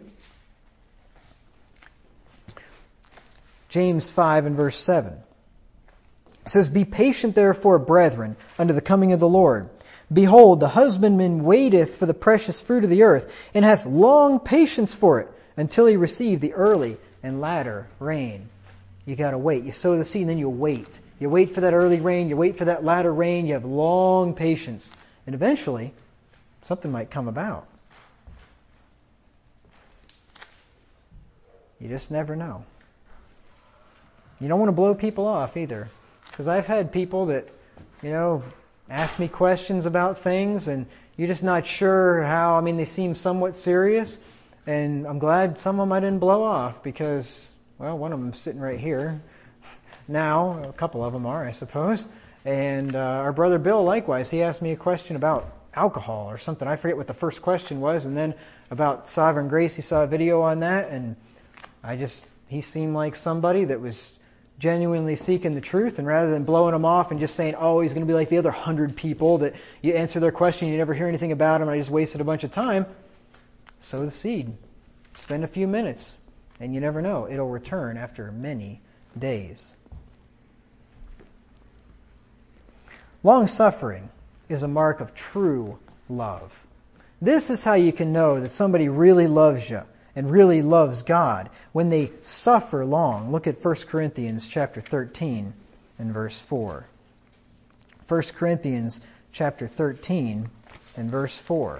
James five and verse seven. It says, "Be patient therefore, brethren, unto the coming of the Lord. Behold, the husbandman waiteth for the precious fruit of the earth, and hath long patience for it, until he receive the early and latter rain." You got to wait. You sow the seed, and then you wait. You wait for that early rain. You wait for that latter rain. You have long patience. And eventually, something might come about. You just never know. You don't want to blow people off either. Because I've had people that, you know, ask me questions about things, and you're just not sure how. I mean, they seem somewhat serious, and I'm glad some of them I didn't blow off because, well, one of them's sitting right here now. A couple of them are, I suppose. And uh, our brother Bill, likewise, he asked me a question about alcohol or something. I forget what the first question was, and then about sovereign grace, he saw a video on that, and I just, he seemed like somebody that was genuinely seeking the truth, and rather than blowing him off and just saying, oh, he's going to be like the other hundred people that you answer their question, you never hear anything about him, and I just wasted a bunch of time, sow the seed. Spend a few minutes, and you never know, it'll return after many days. Long-suffering is a mark of true love. This is how you can know that somebody really loves you and really loves God, when they suffer long. Look at First Corinthians chapter thirteen and verse four. First Corinthians chapter thirteen and verse four.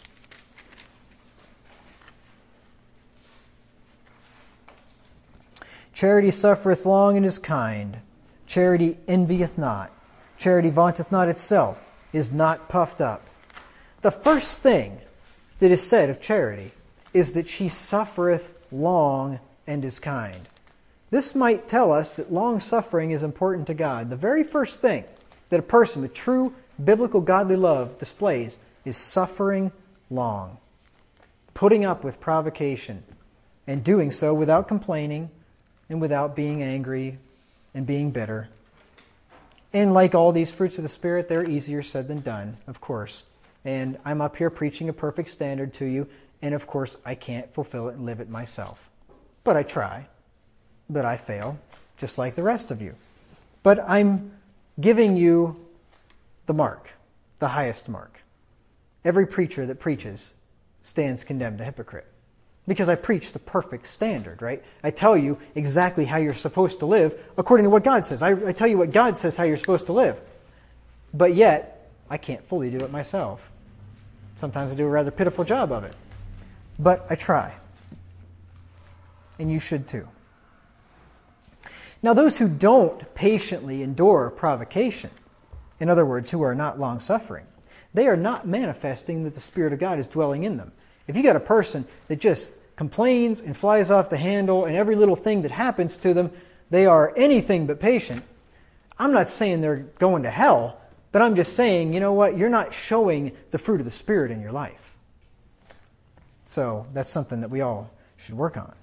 Charity suffereth long and is kind. Charity envieth not. Charity vaunteth not itself, is not puffed up. The first thing that is said of charity is that she suffereth long and is kind. This might tell us that long suffering is important to God. The very first thing that a person with true biblical godly love displays is suffering long, putting up with provocation, and doing so without complaining and without being angry and being bitter. And like all these fruits of the Spirit, they're easier said than done, of course. And I'm up here preaching a perfect standard to you, and of course I can't fulfill it and live it myself. But I try. But I fail, just like the rest of you. But I'm giving you the mark, the highest mark. Every preacher that preaches stands condemned a hypocrite. Because I preach the perfect standard, right? I tell you exactly how you're supposed to live according to what God says. I, I tell you what God says how you're supposed to live. But yet, I can't fully do it myself. Sometimes I do a rather pitiful job of it. But I try. And you should too. Now, those who don't patiently endure provocation, in other words, who are not long-suffering, they are not manifesting that the Spirit of God is dwelling in them. If you got a person that just complains and flies off the handle and every little thing that happens to them, they are anything but patient, I'm not saying they're going to hell, but I'm just saying, you know what, you're not showing the fruit of the Spirit in your life. So that's something that we all should work on.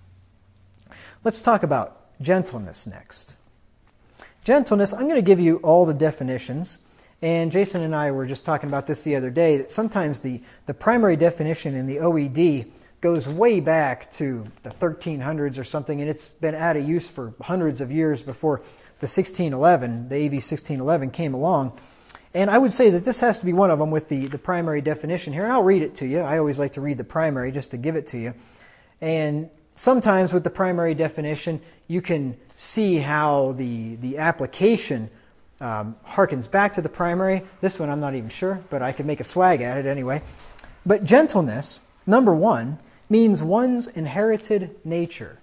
Let's talk about gentleness next. Gentleness, I'm going to give you all the definitions. And Jason and I were just talking about this the other day, that sometimes the, the primary definition in the O E D goes way back to the thirteen hundreds or something, and it's been out of use for hundreds of years before the sixteen eleven, the A V sixteen eleven came along. And I would say that this has to be one of them with the, the primary definition here. And I'll read it to you. I always like to read the primary just to give it to you. And sometimes with the primary definition, you can see how the, the application um, harkens back to the primary. This one I'm not even sure, but I could make a swag at it anyway. But gentleness, number one, means one's inherited nature.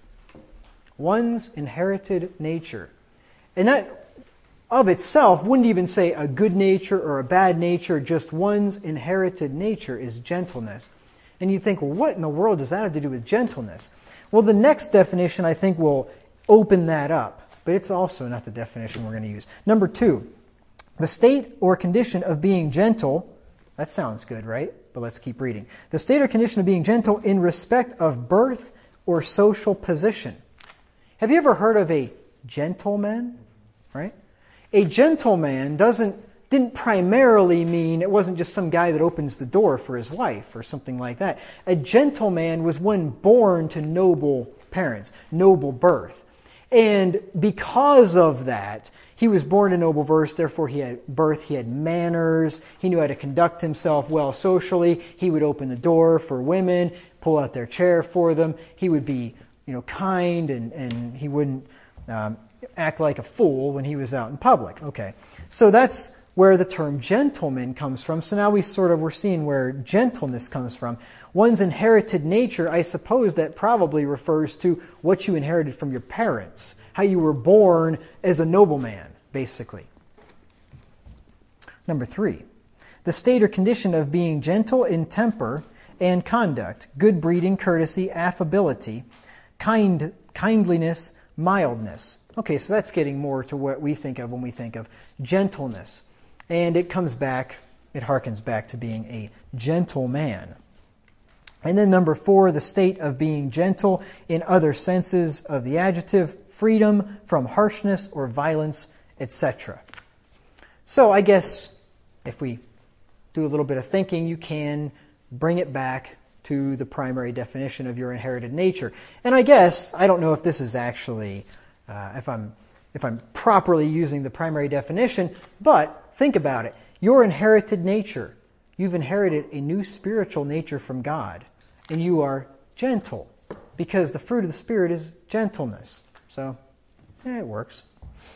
One's inherited nature. And that of itself wouldn't even say a good nature or a bad nature, just one's inherited nature is gentleness. And you think, well, what in the world does that have to do with gentleness? Well, the next definition, I think, will open that up. But it's also not the definition we're going to use. Number two, the state or condition of being gentle. That sounds good, right? But let's keep reading. The state or condition of being gentle in respect of birth or social position. Have you ever heard of a gentleman? Right? A gentleman doesn't didn't primarily mean it wasn't just some guy that opens the door for his wife or something like that. A gentleman was one born to noble parents, noble birth. And because of that, he was born to noble birth, therefore he had birth, he had manners, he knew how to conduct himself well socially, he would open the door for women, pull out their chair for them, he would be, you know, kind, and, and he wouldn't um, act like a fool when he was out in public. Okay, so that's where the term gentleman comes from. So now we sort of, we're seeing where gentleness comes from. One's inherited nature, I suppose that probably refers to what you inherited from your parents, how you were born as a nobleman, basically. Number three, the state or condition of being gentle in temper and conduct, good breeding, courtesy, affability, kind, kindliness, mildness. Okay, so that's getting more to what we think of when we think of gentleness. And it comes back, it harkens back to being a gentle man. And then number four, the state of being gentle in other senses of the adjective, freedom from harshness or violence, et cetera. So I guess if we do a little bit of thinking, you can bring it back to the primary definition of your inherited nature. And I guess, I don't know if this is actually, uh, if I'm if I'm properly using the primary definition, but think about it. Your inherited nature, you've inherited a new spiritual nature from God, and you are gentle, because the fruit of the Spirit is gentleness. So, yeah, it works.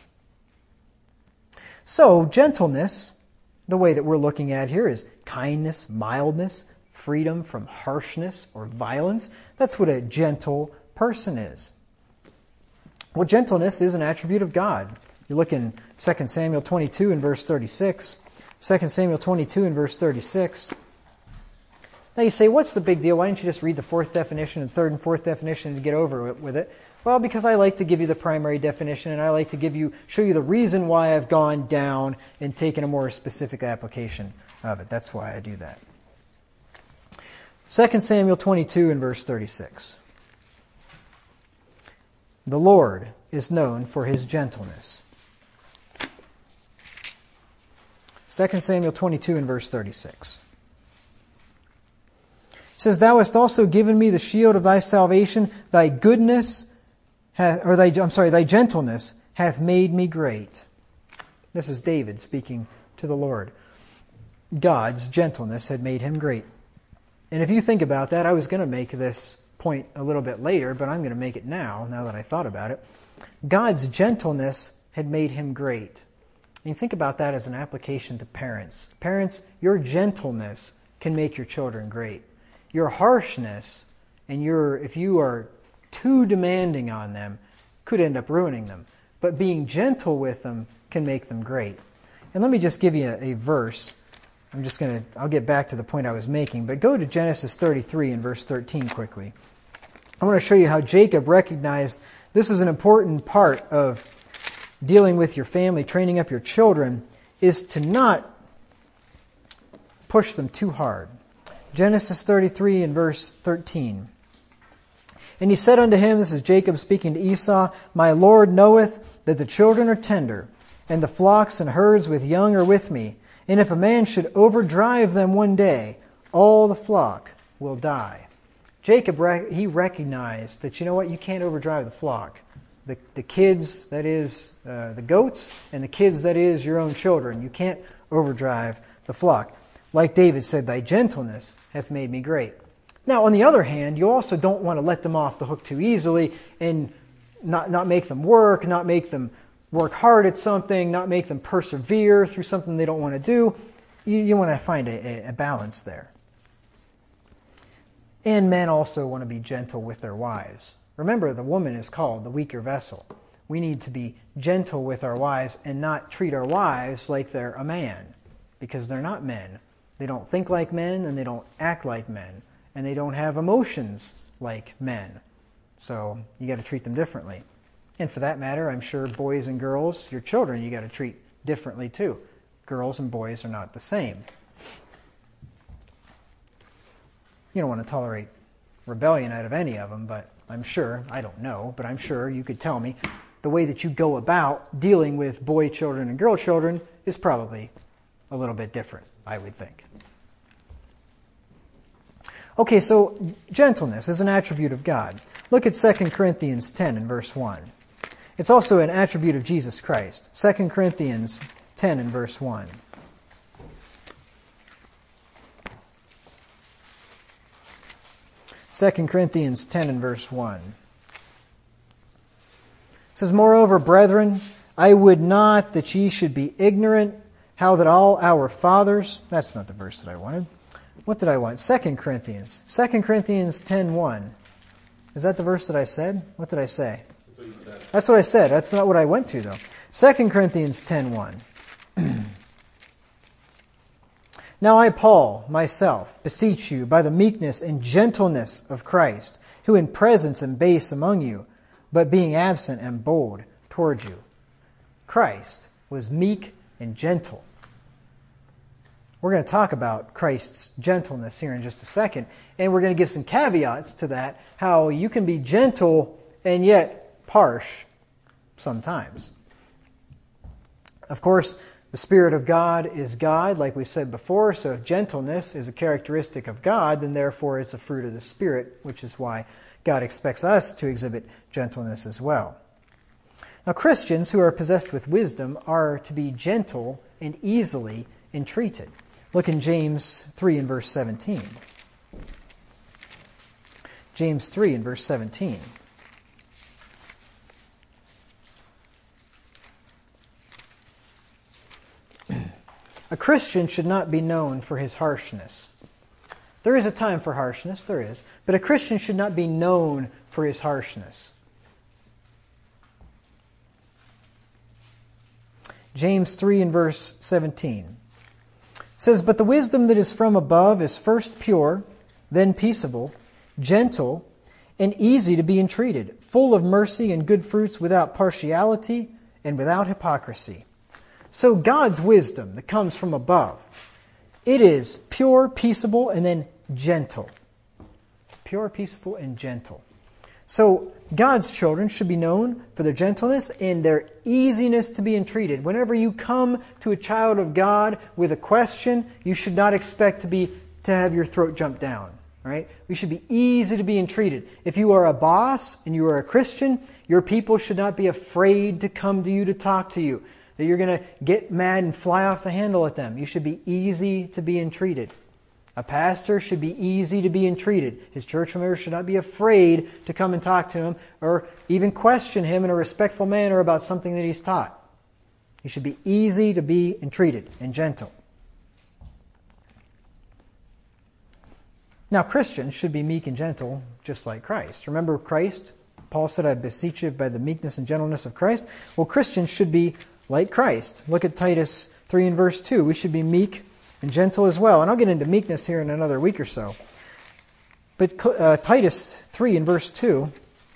So, gentleness, the way that we're looking at here is kindness, mildness, freedom from harshness or violence. That's what a gentle person is. Well, gentleness is an attribute of God. You look in Second Samuel twenty-two and verse thirty-six. Second Samuel twenty-two and verse thirty-six. Now you say, what's the big deal? Why don't you just read the fourth definition and third and fourth definition and get over with it? Well, because I like to give you the primary definition, and I like to give you, show you the reason why I've gone down and taken a more specific application of it. That's why I do that. Second Samuel twenty-two and verse thirty-six. The Lord is known for his gentleness. Second Samuel twenty-two and verse thirty-six. It says, Thou hast also given me the shield of thy salvation, thy goodness, hath, or thy, I'm sorry, thy gentleness hath made me great. This is David speaking to the Lord. God's gentleness had made him great. And if you think about that, I was going to make this point a little bit later, but I'm going to make it now, now that I thought about it. God's gentleness had made him great. And you think about that as an application to parents. Parents, your gentleness can make your children great. Your harshness, and your if you are too demanding on them, could end up ruining them. But being gentle with them can make them great. And let me just give you a, a verse. I'm just going to, I'll get back to the point I was making, but go to Genesis thirty-three and verse thirteen quickly. I want to show you how Jacob recognized this was an important part of dealing with your family, training up your children, is to not push them too hard. Genesis thirty-three and verse thirteen. And he said unto him, this is Jacob speaking to Esau, My Lord knoweth that the children are tender, and the flocks and herds with young are with me. And if a man should overdrive them one day, all the flock will die. Jacob, he recognized that, you know what, you can't overdrive the flock. The, the kids, that is uh, the goats, and the kids, that is your own children. You can't overdrive the flock. Like David said, thy gentleness hath made me great. Now, on the other hand, you also don't want to let them off the hook too easily and not, not make them work, not make them work hard at something, not make them persevere through something they don't want to do. You, you want to find a, a balance there. And men also want to be gentle with their wives. Remember, the woman is called the weaker vessel. We need to be gentle with our wives and not treat our wives like they're a man, because they're not men. They don't think like men, and they don't act like men, and they don't have emotions like men. So you got to treat them differently. And for that matter, I'm sure boys and girls, your children, you got to treat differently too. Girls and boys are not the same. You don't want to tolerate rebellion out of any of them, but I'm sure, I don't know, but I'm sure you could tell me the way that you go about dealing with boy children and girl children is probably a little bit different, I would think. Okay, so gentleness is an attribute of God. Look at Second Corinthians ten and verse one. It's also an attribute of Jesus Christ. Second Corinthians ten and verse one. Second Corinthians ten and verse one. It says, Moreover, brethren, I would not that ye should be ignorant how that all our fathers... That's not the verse that I wanted. What did I want? Second Corinthians. Second Corinthians ten one. Is that the verse that I said? What did I say? That's what you said. That's what I said. That's not what I went to, though. Second Corinthians ten one. Now I, Paul, myself, beseech you by the meekness and gentleness of Christ, who in presence am base among you, but being absent am bold toward you. Christ was meek and gentle. We're going to talk about Christ's gentleness here in just a second, and we're going to give some caveats to that, how you can be gentle and yet harsh sometimes. Of course, the Spirit of God is God, like we said before, so if gentleness is a characteristic of God, then therefore it's a fruit of the Spirit, which is why God expects us to exhibit gentleness as well. Now, Christians who are possessed with wisdom are to be gentle and easily entreated. Look in James three and verse seventeen. James three and verse seventeen. A Christian should not be known for his harshness. There is a time for harshness, there is, but a Christian should not be known for his harshness. James three and verse seventeen says, "But the wisdom that is from above is first pure, then peaceable, gentle, and easy to be entreated, full of mercy and good fruits, without partiality and without hypocrisy." So God's wisdom that comes from above, it is pure, peaceable, and then gentle. Pure, peaceable, and gentle. So God's children should be known for their gentleness and their easiness to be entreated. Whenever you come to a child of God with a question, you should not expect to be to have your throat jump down. Right? We should be easy to be entreated. If you are a boss and you are a Christian, your people should not be afraid to come to you to talk to you, that you're going to get mad and fly off the handle at them. You should be easy to be entreated. A pastor should be easy to be entreated. His church members should not be afraid to come and talk to him or even question him in a respectful manner about something that he's taught. He should be easy to be entreated and gentle. Now, Christians should be meek and gentle just like Christ. Remember Christ? Paul said, "I beseech you by the meekness and gentleness of Christ." Well, Christians should be like Christ. Look at Titus three and verse two. We should be meek and gentle as well. And I'll get into meekness here in another week or so. But uh, Titus three and verse two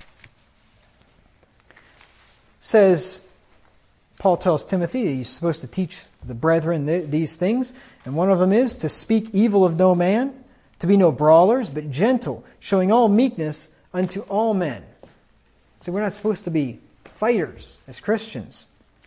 says, Paul tells Timothy he's supposed to teach the brethren th- these things. And one of them is to speak evil of no man, to be no brawlers, but gentle, showing all meekness unto all men. So we're not supposed to be fighters as Christians.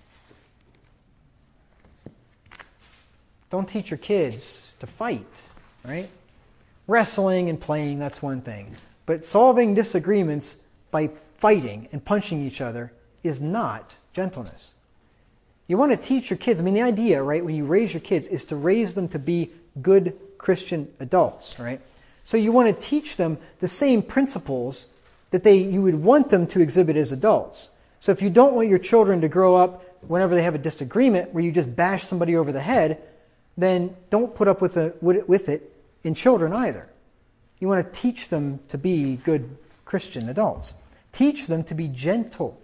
Don't teach your kids to fight, right? Wrestling and playing, that's one thing. But solving disagreements by fighting and punching each other is not gentleness. You want to teach your kids, I mean the idea, right, when you raise your kids is to raise them to be good Christian adults, right? So you want to teach them the same principles that they you would want them to exhibit as adults. So if you don't want your children to grow up whenever they have a disagreement where you just bash somebody over the head, then don't put up with, a, with it in children either. You want to teach them to be good Christian adults. Teach them to be gentle.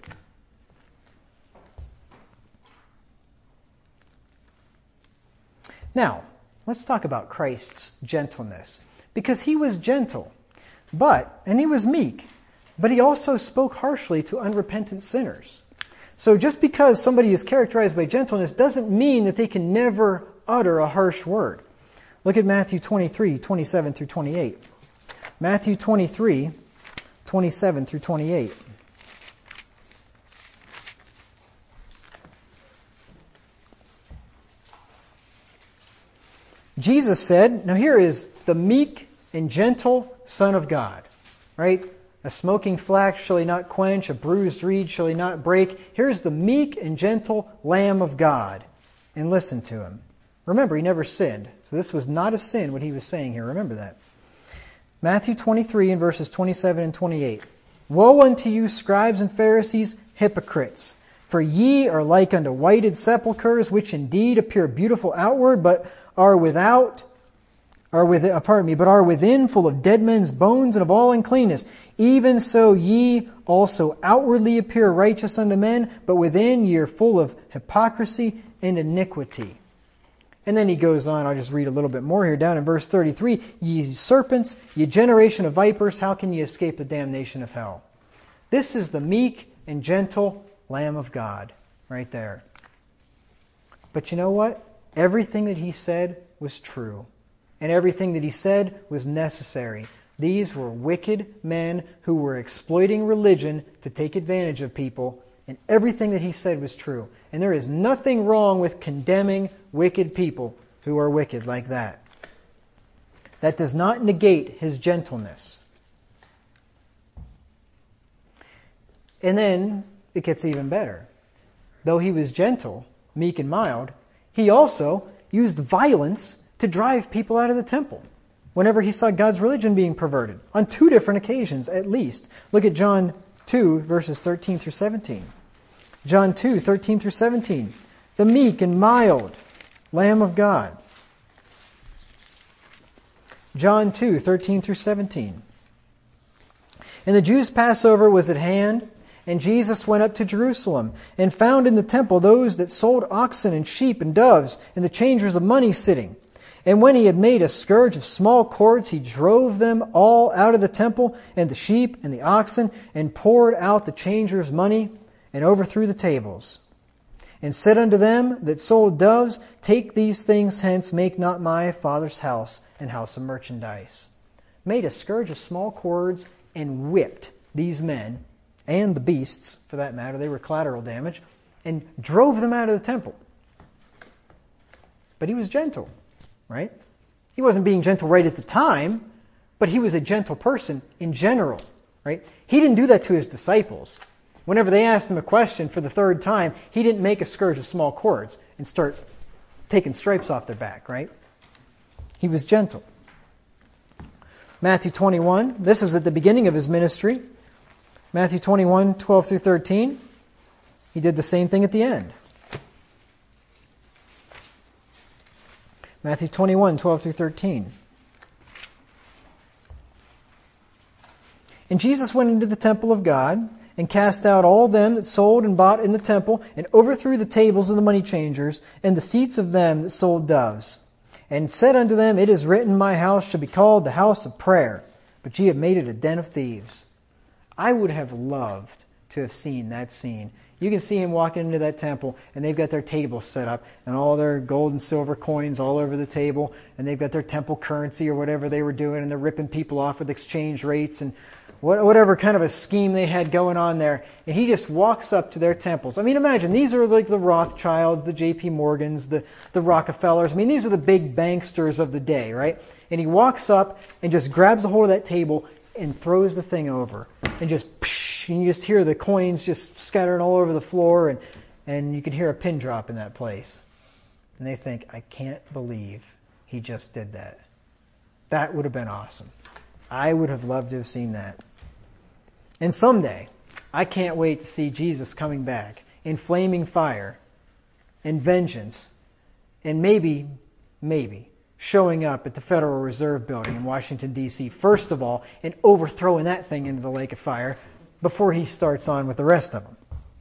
Now, let's talk about Christ's gentleness. Because he was gentle, but, and he was meek, but he also spoke harshly to unrepentant sinners. So just because somebody is characterized by gentleness doesn't mean that they can never utter a harsh word. Look at Matthew twenty-three, twenty-seven through twenty-eight. Matthew twenty-three, twenty-seven through twenty-eight. Jesus said, now here is the meek and gentle Son of God, right? A smoking flax shall he not quench, a bruised reed shall he not break. Here's the meek and gentle Lamb of God. And listen to him. Remember, he never sinned. So this was not a sin, what he was saying here. Remember that. Matthew twenty-three and verses twenty-seven and twenty-eight. Woe unto you, scribes and Pharisees, hypocrites! For ye are like unto whited sepulchres, which indeed appear beautiful outward, but are without, are within, uh, pardon me, but are within full of dead men's bones and of all uncleanness. Even so ye also outwardly appear righteous unto men, but within ye are full of hypocrisy and iniquity. And then he goes on, I'll just read a little bit more here, down in verse thirty-three, ye serpents, ye generation of vipers, how can ye escape the damnation of hell? This is the meek and gentle Lamb of God, right there. But you know what? Everything that he said was true. And everything that he said was necessary. These were wicked men who were exploiting religion to take advantage of people. And everything that he said was true. And there is nothing wrong with condemning wicked people who are wicked like that. That does not negate his gentleness. And then it gets even better. Though he was gentle, meek and mild, he also used violence to drive people out of the temple whenever he saw God's religion being perverted. On two different occasions, at least. Look at John two, verses thirteen through seventeen. John two, thirteen through seventeen. The meek and mild Lamb of God. John two, thirteen through seventeen. And the Jews' Passover was at hand, and Jesus went up to Jerusalem, and found in the temple those that sold oxen and sheep and doves, and the changers of money sitting. And when he had made a scourge of small cords, he drove them all out of the temple, and the sheep and the oxen, and poured out the changers' money, and overthrew the tables. And said unto them that sold doves, take these things hence, make not my Father's house an house of merchandise. Made a scourge of small cords, and whipped these men, and the beasts, for that matter, they were collateral damage, and drove them out of the temple. But he was gentle. Right? He wasn't being gentle right at the time, but he was a gentle person in general. Right? He didn't do that to his disciples. Whenever they asked him a question for the third time, he didn't make a scourge of small cords and start taking stripes off their back. Right? He was gentle. Matthew twenty-one, this is at the beginning of his ministry. Matthew twenty-one, twelve through thirteen. He did the same thing at the end. Matthew twenty-one, twelve through thirteen. And Jesus went into the temple of God, and cast out all them that sold and bought in the temple, and overthrew the tables of the money changers, and the seats of them that sold doves. And said unto them, it is written, my house shall be called the house of prayer, but ye have made it a den of thieves. I would have loved to have seen that scene. You can see him walking into that temple, and they've got their tables set up, and all their gold and silver coins all over the table, and they've got their temple currency or whatever they were doing, and they're ripping people off with exchange rates and whatever kind of a scheme they had going on there. And he just walks up to their temples. I mean, imagine, these are like the Rothschilds, the J P Morgans, the, the Rockefellers. I mean, these are the big banksters of the day, right? And he walks up and just grabs a hold of that table and throws the thing over. And just, psh, and you just hear the coins just scattering all over the floor, and, and you can hear a pin drop in that place. And they think, I can't believe he just did that. That would have been awesome. I would have loved to have seen that. And someday, I can't wait to see Jesus coming back in flaming fire and vengeance, and maybe, maybe, showing up at the Federal Reserve Building in Washington, D C, first of all, and overthrowing that thing into the lake of fire before he starts on with the rest of them.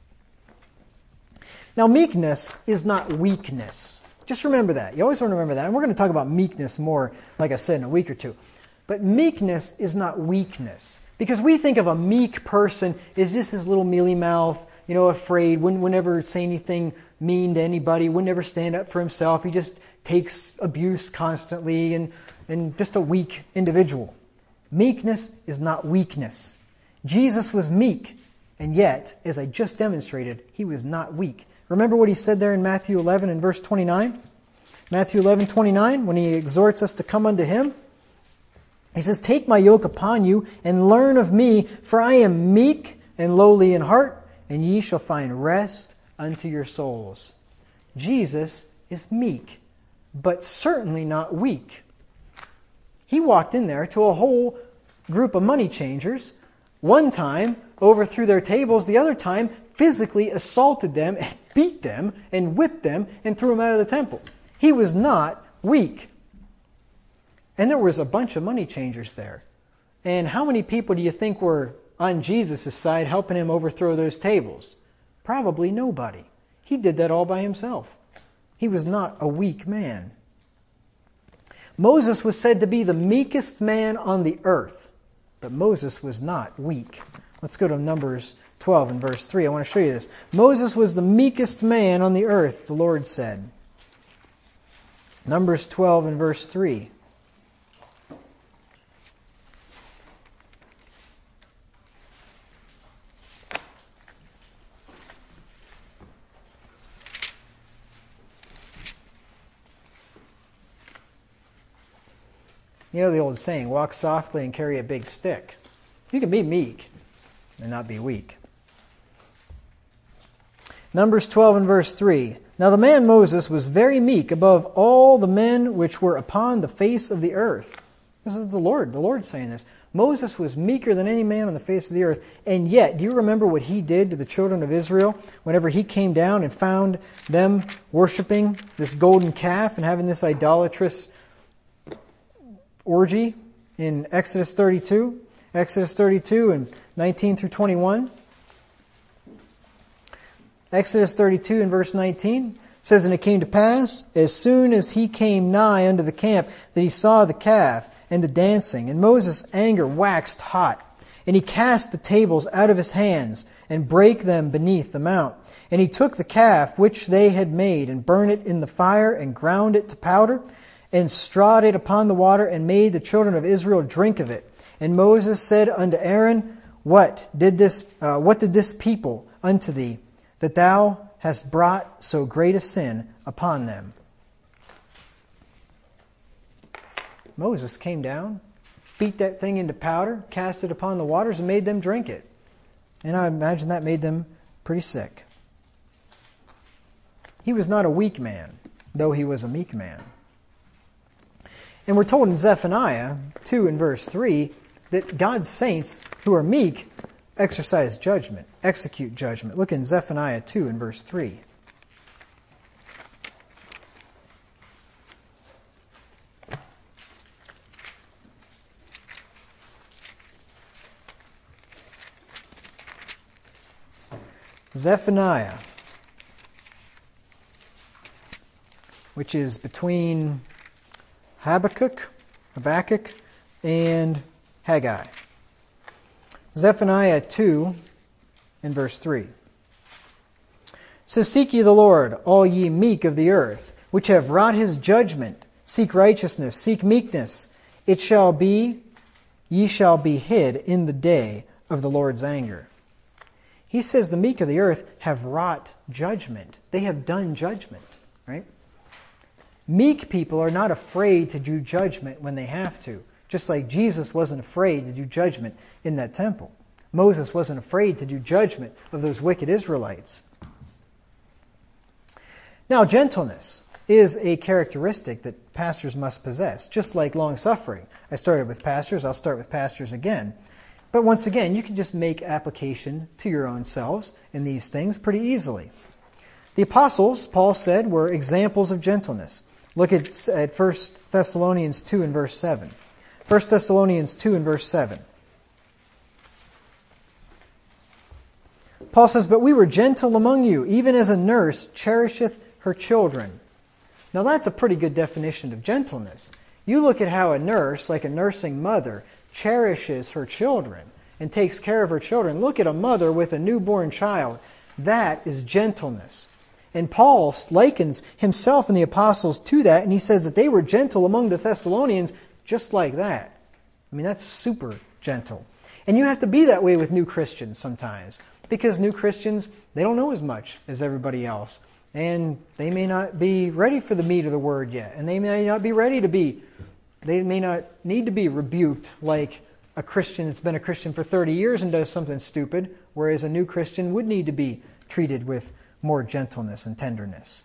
Now, meekness is not weakness. Just remember that. You always want to remember that. And we're going to talk about meekness more, like I said, in a week or two. But meekness is not weakness. Because we think of a meek person as just this little mealy mouth, you know, afraid, wouldn't, wouldn't ever say anything mean to anybody, wouldn't ever stand up for himself. He just takes abuse constantly, and, and just a weak individual. Meekness is not weakness. Jesus was meek, and yet, as I just demonstrated, he was not weak. Remember what he said there in Matthew eleven and verse twenty-nine? Matthew eleven, twenty-nine, when he exhorts us to come unto him. He says, take my yoke upon you and learn of me, for I am meek and lowly in heart, and ye shall find rest unto your souls. Jesus is meek, but certainly not weak. He walked in there to a whole group of money changers, one time overthrew their tables, the other time physically assaulted them and beat them and whipped them and threw them out of the temple. He was not weak. And there was a bunch of money changers there. And how many people do you think were on Jesus' side helping him overthrow those tables? Probably nobody. He did that all by himself. He was not a weak man. Moses was said to be the meekest man on the earth, but Moses was not weak. Let's go to Numbers twelve and verse three. I want to show you this. Moses was the meekest man on the earth, the Lord said. Numbers twelve and verse three. You know the old saying, walk softly and carry a big stick. You can be meek and not be weak. Numbers twelve and verse three. Now the man Moses was very meek above all the men which were upon the face of the earth. This is the Lord, the Lord saying this. Moses was meeker than any man on the face of the earth. And yet, do you remember what he did to the children of Israel whenever he came down and found them worshiping this golden calf and having this idolatrous orgy in Exodus thirty-two? Exodus thirty-two and nineteen through twenty-one. Exodus thirty-two and verse nineteen says, And it came to pass, as soon as he came nigh unto the camp, that he saw the calf and the dancing. And Moses' anger waxed hot. And he cast the tables out of his hands, and brake them beneath the mount. And he took the calf which they had made, and burned it in the fire, and ground it to powder, and strawed it upon the water, and made the children of Israel drink of it. And Moses said unto Aaron, What did this, uh, what did this people unto thee, that thou hast brought so great a sin upon them? Moses came down, beat that thing into powder, cast it upon the waters, and made them drink it. And I imagine that made them pretty sick. He was not a weak man, though he was a meek man. And we're told in Zephaniah two and verse three that God's saints who are meek exercise judgment, execute judgment. Look in Zephaniah two and verse three. Zephaniah, which is between Habakkuk, Habakkuk, and Haggai. Zephaniah two and verse three. It says, Seek ye the Lord, all ye meek of the earth, which have wrought his judgment. Seek righteousness, seek meekness. It shall be, ye shall be hid in the day of the Lord's anger. He says the meek of the earth have wrought judgment. They have done judgment, right? Meek people are not afraid to do judgment when they have to. Just like Jesus wasn't afraid to do judgment in that temple. Moses wasn't afraid to do judgment of those wicked Israelites. Now, gentleness is a characteristic that pastors must possess, just like long-suffering. I started with pastors, I'll start with pastors again. But once again, you can just make application to your own selves in these things pretty easily. The apostles, Paul said, were examples of gentleness. Look at, at First Thessalonians two and verse seven. First Thessalonians two and verse seven. Paul says, But we were gentle among you, even as a nurse cherisheth her children. Now that's a pretty good definition of gentleness. You look at how a nurse, like a nursing mother, cherishes her children and takes care of her children. Look at a mother with a newborn child. That is gentleness. And Paul likens himself and the apostles to that, and he says that they were gentle among the Thessalonians just like that. I mean, that's super gentle. And you have to be that way with new Christians sometimes, because new Christians, they don't know as much as everybody else. And they may not be ready for the meat of the word yet. And they may not be ready to be, they may not need to be rebuked like a Christian that's been a Christian for thirty years and does something stupid, whereas a new Christian would need to be treated with more gentleness and tenderness.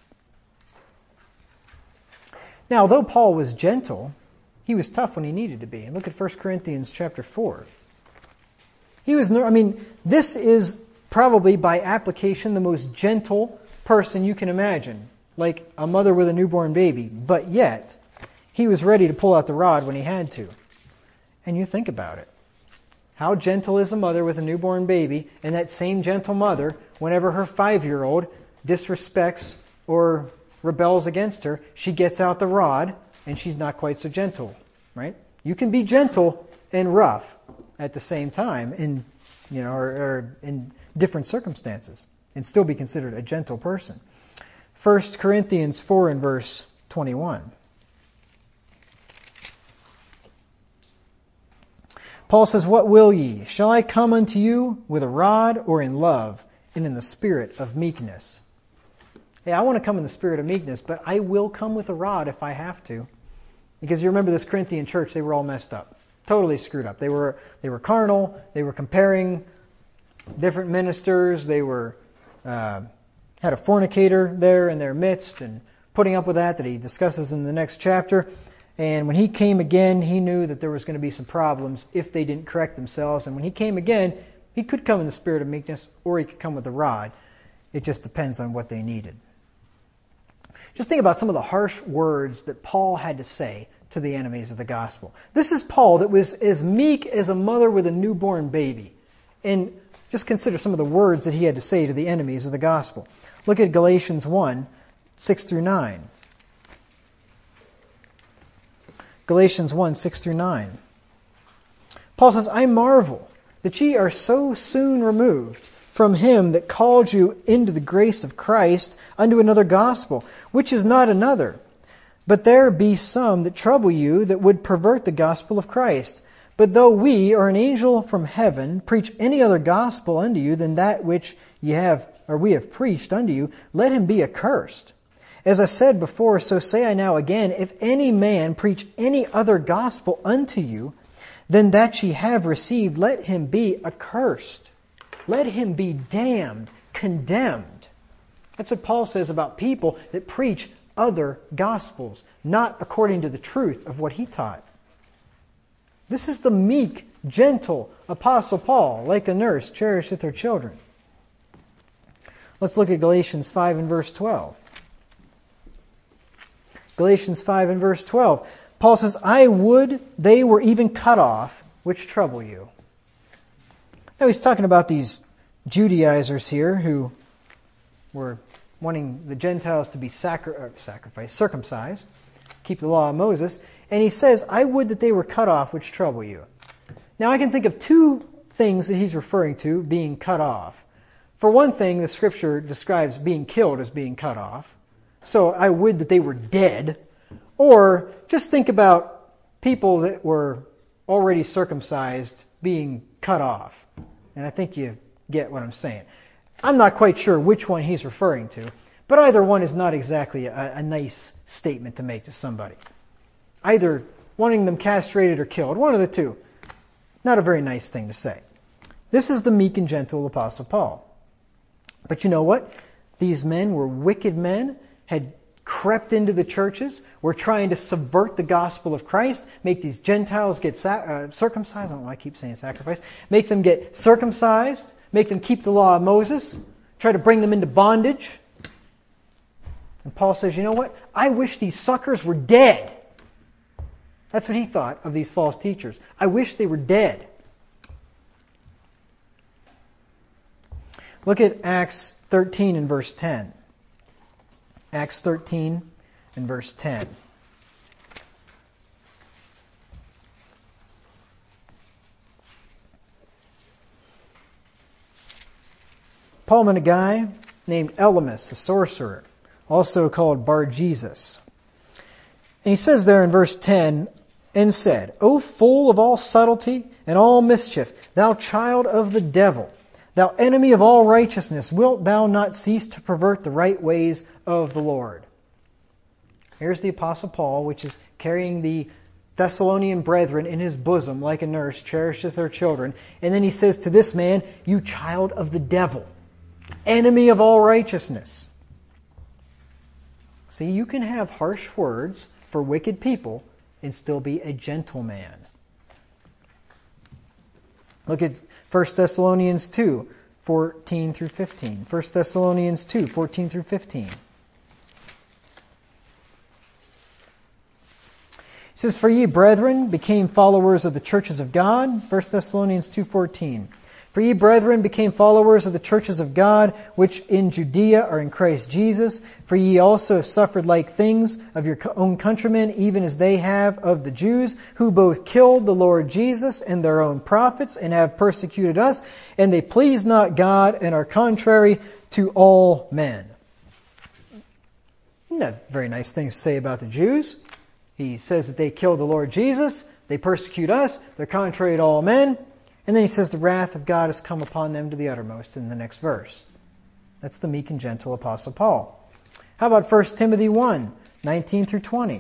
Now, though Paul was gentle, he was tough when he needed to be. And look at First Corinthians chapter four. He was, I mean, this is probably by application the most gentle person you can imagine, like a mother with a newborn baby. But yet, he was ready to pull out the rod when he had to. And you think about it. How gentle is a mother with a newborn baby, and that same gentle mother, whenever her five-year-old disrespects or rebels against her, she gets out the rod, and she's not quite so gentle, right? You can be gentle and rough at the same time, in you know, or, or in different circumstances, and still be considered a gentle person. First Corinthians four and verse twenty-one. Paul says, "What will ye? Shall I come unto you with a rod, or in love, and in the spirit of meekness?" Hey, I want to come in the spirit of meekness, but I will come with a rod if I have to. Because you remember this Corinthian church, they were all messed up. Totally screwed up. They were they were carnal. They were comparing different ministers. They were uh, had a fornicator there in their midst and putting up with that that he discusses in the next chapter. And when he came again, he knew that there was going to be some problems if they didn't correct themselves. And when he came again, he could come in the spirit of meekness, or he could come with a rod. It just depends on what they needed. Just think about some of the harsh words that Paul had to say to the enemies of the gospel. This is Paul that was as meek as a mother with a newborn baby. And just consider some of the words that he had to say to the enemies of the gospel. Look at Galatians one, six through nine. Galatians one, six through nine. Paul says, "I marvel that ye are so soon removed from him that called you into the grace of Christ unto another gospel, which is not another. But there be some that trouble you, that would pervert the gospel of Christ. But though we or an angel from heaven preach any other gospel unto you than that which ye have, or we have preached unto you, let him be accursed. As I said before, so say I now again, if any man preach any other gospel unto you than that ye have received, let him be accursed. Let him be damned, condemned." That's what Paul says about people that preach other gospels, not according to the truth of what he taught. This is the meek, gentle Apostle Paul, like a nurse cherisheth her children. Let's look at Galatians five and verse twelve. Galatians five and verse twelve. Paul says, "I would they were even cut off, which trouble you." Now he's talking about these Judaizers here who were wanting the Gentiles to be sacri- sacrificed, circumcised, keep the law of Moses. And he says, "I would that they were cut off, which trouble you." Now I can think of two things that he's referring to being cut off. For one thing, the scripture describes being killed as being cut off. So I would that they were dead. Or just think about people that were already circumcised being cut off. And I think you get what I'm saying. I'm not quite sure which one he's referring to, but either one is not exactly a, a nice statement to make to somebody. Either wanting them castrated or killed, one of the two. Not a very nice thing to say. This is the meek and gentle Apostle Paul. But you know what? These men were wicked men, had crept into the churches, were trying to subvert the gospel of Christ, make these Gentiles get sa- uh, circumcised. I don't know why I keep saying sacrifice. Make them get circumcised, make them keep the law of Moses, try to bring them into bondage. And Paul says, you know what? I wish these suckers were dead. That's what he thought of these false teachers. I wish they were dead. Look at Acts thirteen and verse ten. Acts thirteen and verse ten. Paul met a guy named Elymas, the sorcerer, also called Bar-Jesus. And he says there in verse ten, and said, O full of all subtlety and all mischief, thou child of the devil, thou enemy of all righteousness, wilt thou not cease to pervert the right ways of the Lord? Here's the Apostle Paul, which is carrying the Thessalonian brethren in his bosom like a nurse cherisheth her children. And then he says to this man, you child of the devil, enemy of all righteousness. See, you can have harsh words for wicked people and still be a gentle man. Look at First Thessalonians two, fourteen through fifteen. First Thessalonians two, fourteen through fifteen. It says, For ye, brethren, became followers of the churches of God. First Thessalonians two fourteen. For ye, brethren, became followers of the churches of God, which in Judea are in Christ Jesus. For ye also have suffered like things of your own countrymen, even as they have of the Jews, who both killed the Lord Jesus and their own prophets, and have persecuted us, and they please not God, and are contrary to all men. Not very nice things to say about the Jews. He says that they killed the Lord Jesus, they persecute us, they're contrary to all men. And then he says the wrath of God has come upon them to the uttermost in the next verse. That's the meek and gentle Apostle Paul. How about First Timothy one, nineteen through twenty?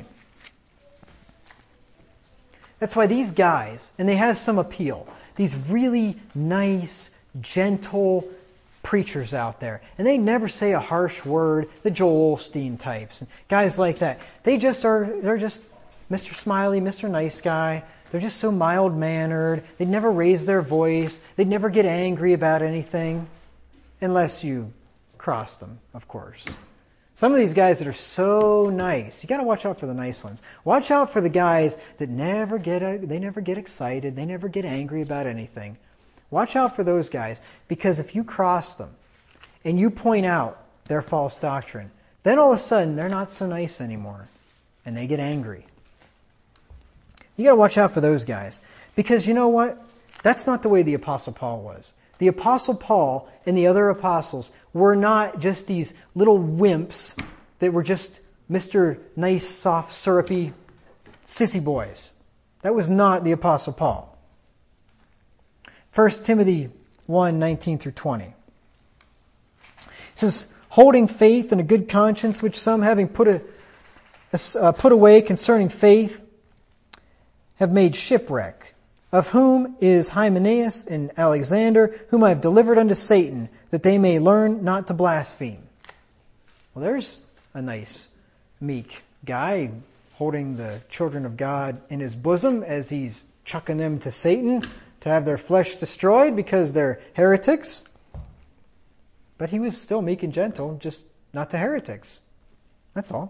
That's why these guys, and they have some appeal, these really nice, gentle preachers out there, and they never say a harsh word, the Joel Osteen types, and guys like that. They just are, they're just Mister Smiley, Mister Nice Guy. They're just so mild-mannered. They'd never raise their voice. They'd never get angry about anything, unless you cross them, of course. Some of these guys that are so nice, you got to watch out for the nice ones. Watch out for the guys that never get a, they never get excited. They never get angry about anything. Watch out for those guys, because if you cross them and you point out their false doctrine, then all of a sudden they're not so nice anymore, and they get angry. You got to watch out for those guys. Because you know what? That's not the way the Apostle Paul was. The Apostle Paul and the other apostles were not just these little wimps that were just Mister Nice, soft, syrupy, sissy boys. That was not the Apostle Paul. First Timothy one, nineteen through twenty. It says, holding faith and a good conscience, which some having put, a, uh, put away concerning faith, have made shipwreck, of whom is Hymenaeus and Alexander, whom I have delivered unto Satan, that they may learn not to blaspheme. Well, there's a nice, meek guy holding the children of God in his bosom as he's chucking them to Satan to have their flesh destroyed because they're heretics. But he was still meek and gentle, just not to heretics. That's all.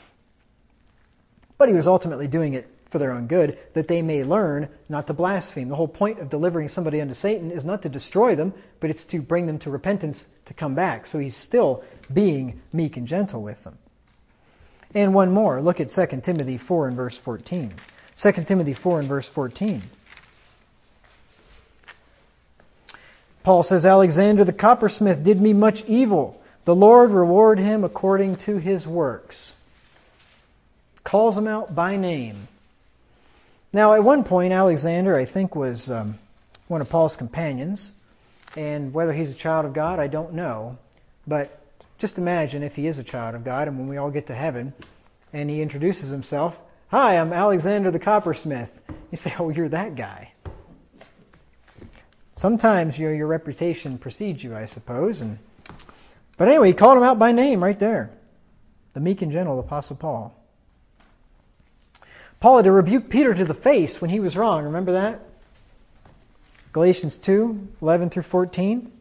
But he was ultimately doing it for their own good, that they may learn not to blaspheme. The whole point of delivering somebody unto Satan is not to destroy them, but it's to bring them to repentance to come back. So he's still being meek and gentle with them. And one more. Look at Second Timothy four and verse fourteen. Second Timothy four and verse fourteen. Paul says, Alexander the coppersmith did me much evil. The Lord reward him according to his works. Calls him out by name. Now, at one point, Alexander, I think, was um, one of Paul's companions. And whether he's a child of God, I don't know. But just imagine if he is a child of God, and when we all get to heaven, and he introduces himself, Hi, I'm Alexander the coppersmith. You say, oh, you're that guy. Sometimes your, your reputation precedes you, I suppose. And But anyway, he called him out by name right there. The meek and gentle Apostle Paul. Paul had to rebuke Peter to the face when he was wrong. Remember that? Galatians two, eleven through fourteen.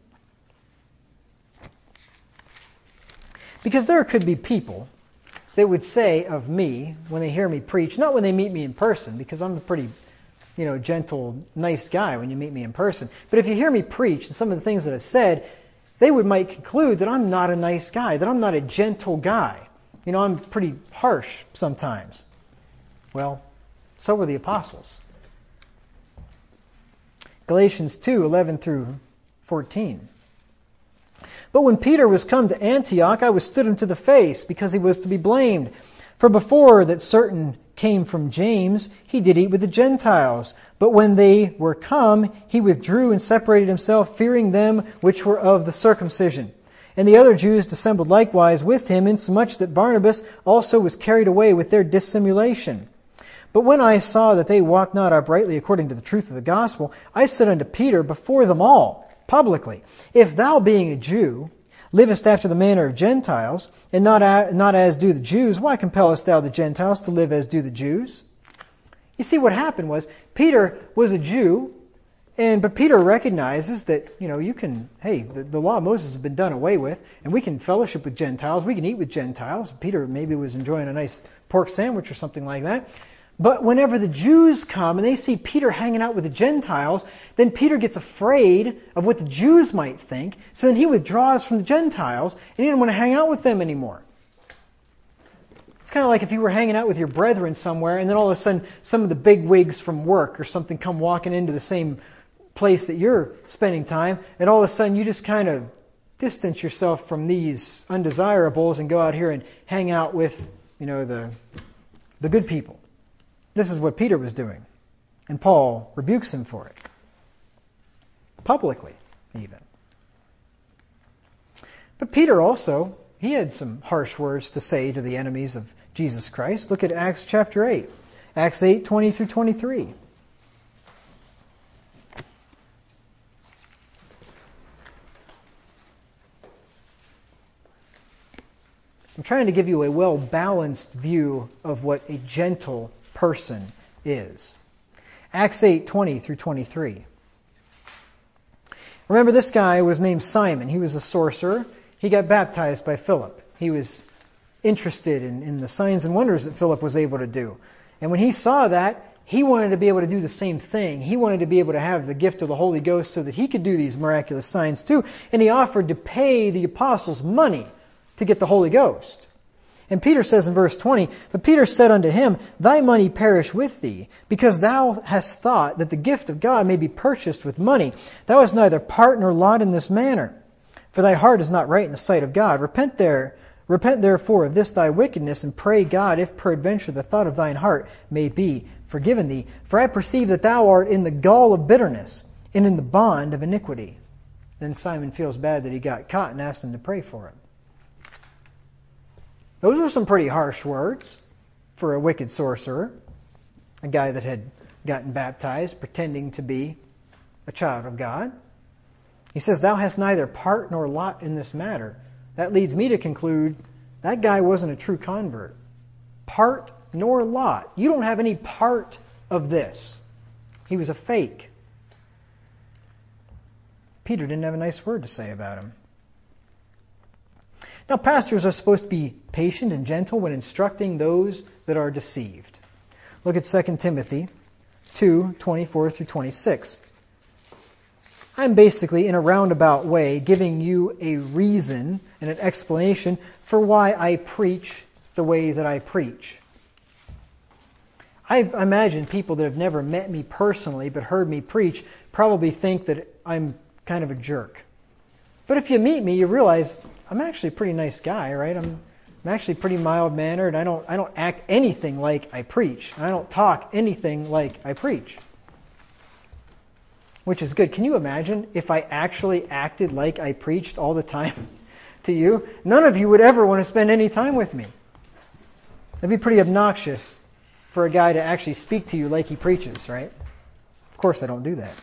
Because there could be people that would say of me when they hear me preach, not when they meet me in person, because I'm a pretty, you know, gentle, nice guy when you meet me in person. But if you hear me preach and some of the things that I've said, they would might conclude that I'm not a nice guy, that I'm not a gentle guy. You know, I'm pretty harsh sometimes. Well, so were the apostles. Galatians two, eleven through fourteen. But when Peter was come to Antioch, I withstood him to the face, because he was to be blamed. For before that certain came from James, he did eat with the Gentiles. But when they were come, he withdrew and separated himself, fearing them which were of the circumcision. And the other Jews dissembled likewise with him, insomuch that Barnabas also was carried away with their dissimulation. But when I saw that they walked not uprightly according to the truth of the gospel, I said unto Peter before them all, publicly, If thou, being a Jew, livest after the manner of Gentiles, and not, a, not as do the Jews, why compellest thou the Gentiles to live as do the Jews? You see, what happened was, Peter was a Jew, and but Peter recognizes that, you know, you can, hey, the, the law of Moses has been done away with, and we can fellowship with Gentiles, we can eat with Gentiles. Peter maybe was enjoying a nice pork sandwich or something like that. But whenever the Jews come and they see Peter hanging out with the Gentiles, then Peter gets afraid of what the Jews might think, so then he withdraws from the Gentiles, and he didn't want to hang out with them anymore. It's kind of like if you were hanging out with your brethren somewhere, and then all of a sudden some of the big wigs from work or something come walking into the same place that you're spending time, and all of a sudden you just kind of distance yourself from these undesirables and go out here and hang out with, you know, the the good people. This is what Peter was doing. And Paul rebukes him for it. Publicly, even. But Peter also, he had some harsh words to say to the enemies of Jesus Christ. Look at Acts chapter eight. Acts eight, twenty through twenty-three. I'm trying to give you a well-balanced view of what a gentle person is. Acts eight, twenty through twenty-three. Remember, this guy was named Simon. He was a sorcerer. He got baptized by Philip. He was interested in, in the signs and wonders that Philip was able to do. And when he saw that, he wanted to be able to do the same thing. He wanted to be able to have the gift of the Holy Ghost so that he could do these miraculous signs too. And he offered to pay the apostles money to get the Holy Ghost. And Peter says in verse twenty, "But Peter said unto him, Thy money perish with thee, because thou hast thought that the gift of God may be purchased with money. Thou hast neither part nor lot in this manner. For thy heart is not right in the sight of God. Repent there, repent therefore of this thy wickedness, and pray God, if peradventure the thought of thine heart may be forgiven thee. For I perceive that thou art in the gall of bitterness, and in the bond of iniquity." Then Simon feels bad that he got caught and asked him to pray for him. Those were some pretty harsh words for a wicked sorcerer, a guy that had gotten baptized, pretending to be a child of God. He says, "Thou hast neither part nor lot in this matter." That leads me to conclude that guy wasn't a true convert. Part nor lot. You don't have any part of this. He was a fake. Peter didn't have a nice word to say about him. Now, pastors are supposed to be patient and gentle when instructing those that are deceived. Look at Second Timothy two, twenty-four through twenty-six. I'm basically, in a roundabout way, giving you a reason and an explanation for why I preach the way that I preach. I imagine people that have never met me personally but heard me preach probably think that I'm kind of a jerk. But if you meet me, you realize I'm actually a pretty nice guy, right? I'm, I'm actually pretty mild-mannered. I don't, I don't act anything like I preach. I don't talk anything like I preach. Which is good. Can you imagine if I actually acted like I preached all the time to you? None of you would ever want to spend any time with me. That'd be pretty obnoxious for a guy to actually speak to you like he preaches, right? Of course I don't do that.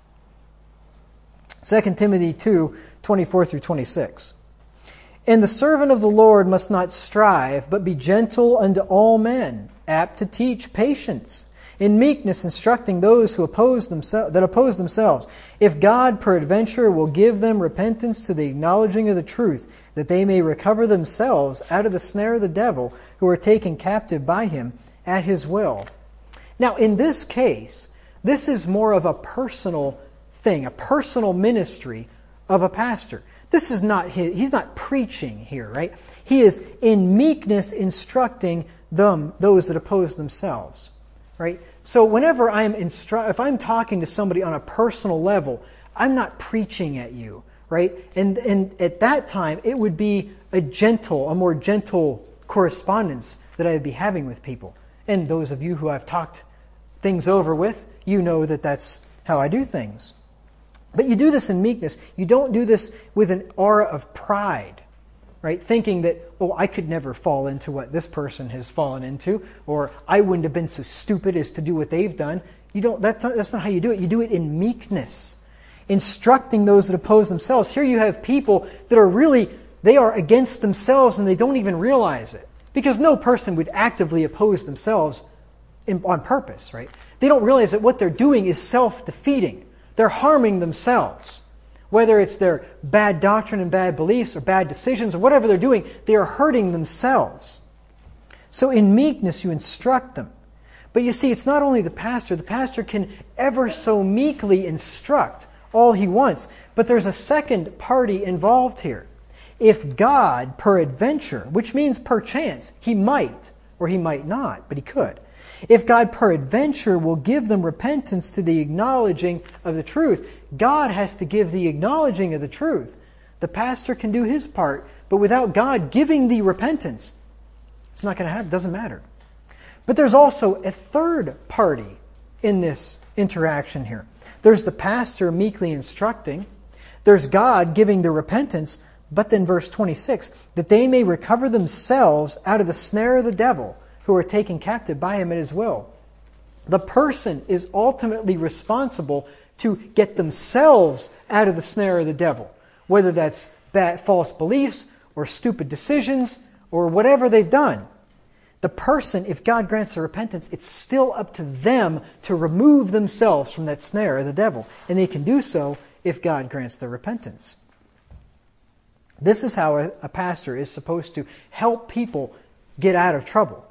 Second Timothy two, twenty-four through twenty-six. "And the servant of the Lord must not strive, but be gentle unto all men, apt to teach patience, in meekness instructing those who oppose themselves, that oppose themselves, if God peradventure will give them repentance to the acknowledging of the truth, that they may recover themselves out of the snare of the devil, who are taken captive by him at his will." Now, in this case, this is more of a personal thing, a personal ministry of a pastor. This is not his, he's not preaching here, right? He is in meekness instructing them, those that oppose themselves, right? So whenever I'm instru- if I'm talking to somebody on a personal level, I'm not preaching at you, right? And and at that time, it would be a gentle, a more gentle correspondence that I would be having with people. And those of you who I've talked things over with, you know that that's how I do things. But you do this in meekness. You don't do this with an aura of pride, right? Thinking that, oh, I could never fall into what this person has fallen into, or I wouldn't have been so stupid as to do what they've done. You don't. That's not, that's not how you do it. You do it in meekness, instructing those that oppose themselves. Here you have people that are really, they are against themselves and they don't even realize it. Because no person would actively oppose themselves in, on purpose, right? They don't realize that what they're doing is self-defeating. They're harming themselves. Whether it's their bad doctrine and bad beliefs or bad decisions or whatever they're doing, they are hurting themselves. So in meekness you instruct them. But you see, it's not only the pastor. The pastor can ever so meekly instruct all he wants. But there's a second party involved here. If God, peradventure, which means perchance, he might, or he might not, but he could. If God peradventure will give them repentance to the acknowledging of the truth, God has to give the acknowledging of the truth. The pastor can do his part, but without God giving the repentance, it's not going to happen. It doesn't matter. But there's also a third party in this interaction here. There's the pastor meekly instructing. There's God giving the repentance. But then verse twenty-six, that they may recover themselves out of the snare of the devil, who are taken captive by him at his will. The person is ultimately responsible to get themselves out of the snare of the devil, whether that's bad, false beliefs or stupid decisions or whatever they've done. The person, if God grants their repentance, it's still up to them to remove themselves from that snare of the devil. And they can do so if God grants their repentance. This is how a, a pastor is supposed to help people get out of trouble.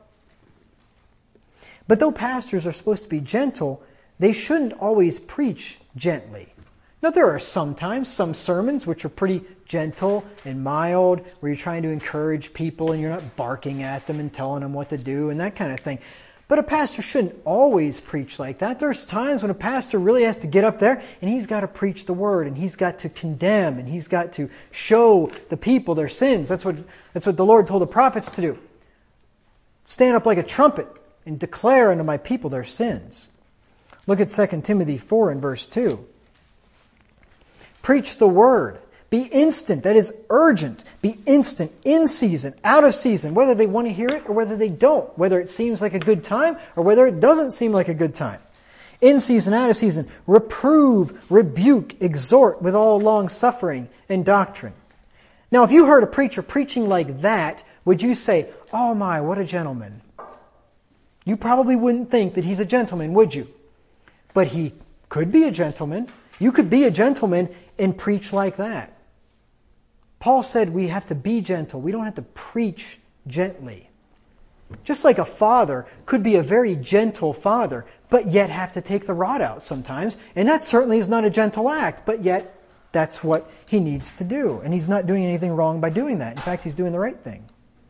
But though pastors are supposed to be gentle, they shouldn't always preach gently. Now, there are sometimes some sermons which are pretty gentle and mild, where you're trying to encourage people and you're not barking at them and telling them what to do and that kind of thing. But a pastor shouldn't always preach like that. There's times when a pastor really has to get up there and he's got to preach the word and he's got to condemn and he's got to show the people their sins. That's what, that's what the Lord told the prophets to do. Stand up like a trumpet and declare unto my people their sins. Look at Second Timothy four and verse two. Preach the word. Be instant, that is urgent. Be instant, in season, out of season, whether they want to hear it or whether they don't, whether it seems like a good time or whether it doesn't seem like a good time. In season, out of season, reprove, rebuke, exhort with all long suffering and doctrine. Now, if you heard a preacher preaching like that, would you say, oh my, what a gentleman? You probably wouldn't think that he's a gentleman, would you? But he could be a gentleman. You could be a gentleman and preach like that. Paul said we have to be gentle. We don't have to preach gently. Just like a father could be a very gentle father, but yet have to take the rod out sometimes. And that certainly is not a gentle act, but yet that's what he needs to do. And he's not doing anything wrong by doing that. In fact, he's doing the right thing.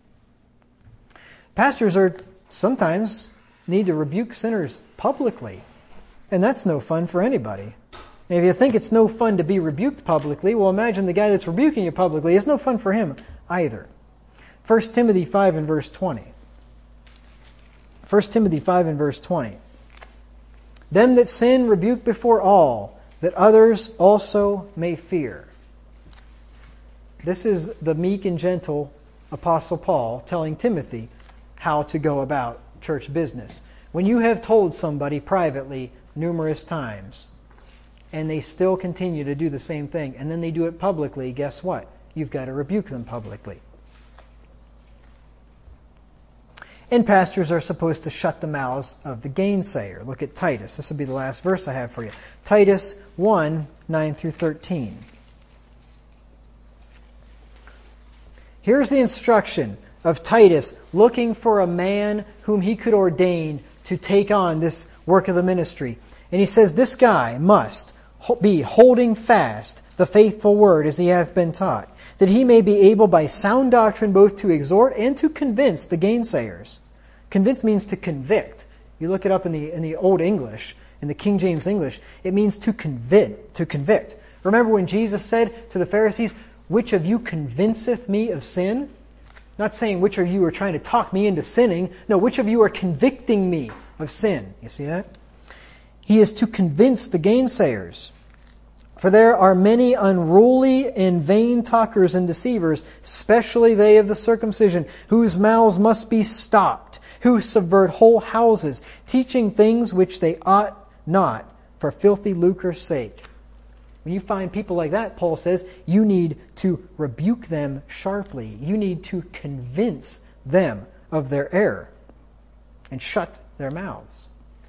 Pastors are sometimes need to rebuke sinners publicly. And that's no fun for anybody. And if you think it's no fun to be rebuked publicly, well, imagine the guy that's rebuking you publicly. It's no fun for him either. First Timothy five and verse twenty. First Timothy five and verse twenty. Them that sin rebuke before all, that others also may fear. This is the meek and gentle Apostle Paul telling Timothy how to go about church business. When you have told somebody privately numerous times, and they still continue to do the same thing, and then they do it publicly, guess what? You've got to rebuke them publicly. And pastors are supposed to shut the mouths of the gainsayer. Look at Titus. This will be the last verse I have for you. Titus one, nine through thirteen. Here's the instruction of Titus looking for a man whom he could ordain to take on this work of the ministry. And he says, this guy must be holding fast the faithful word as he hath been taught, that he may be able by sound doctrine both to exhort and to convince the gainsayers. Convince means to convict. You look it up in the in the Old English, in the King James English, it means to convict. To convict. Remember when Jesus said to the Pharisees, which of you convinceth me of sin? Not saying which of you are trying to talk me into sinning. No, which of you are convicting me of sin? You see that? He is to convince the gainsayers. For there are many unruly and vain talkers and deceivers, especially they of the circumcision, whose mouths must be stopped, who subvert whole houses, teaching things which they ought not, for filthy lucre's sake. When you find people like that, Paul says, you need to rebuke them sharply. You need to convince them of their error and shut their mouths.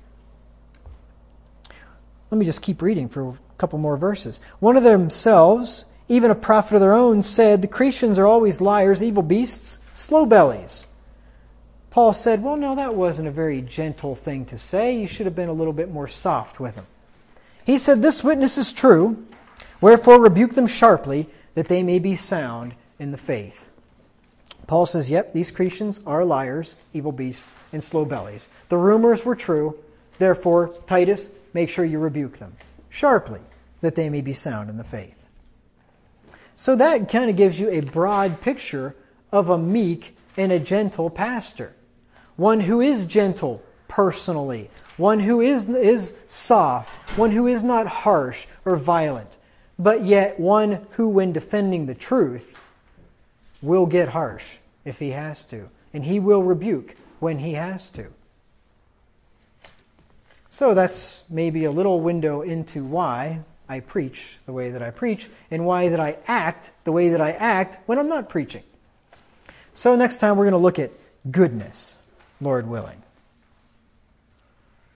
Let me just keep reading for a couple more verses. One of themselves, even a prophet of their own, said, the Cretians are always liars, evil beasts, slow bellies. Paul said, well, no, that wasn't a very gentle thing to say. You should have been a little bit more soft with them. He said, this witness is true. Wherefore rebuke them sharply, that they may be sound in the faith. Paul says, yep, these Cretans are liars, evil beasts, and slow bellies. The rumors were true. Therefore, Titus, make sure you rebuke them sharply, that they may be sound in the faith. So that kind of gives you a broad picture of a meek and a gentle pastor. One who is gentle personally. One who is, is soft. One who is not harsh or violent. But yet one who, when defending the truth, will get harsh if he has to. And he will rebuke when he has to. So that's maybe a little window into why I preach the way that I preach, and why that I act the way that I act when I'm not preaching. So next time we're going to look at goodness, Lord willing.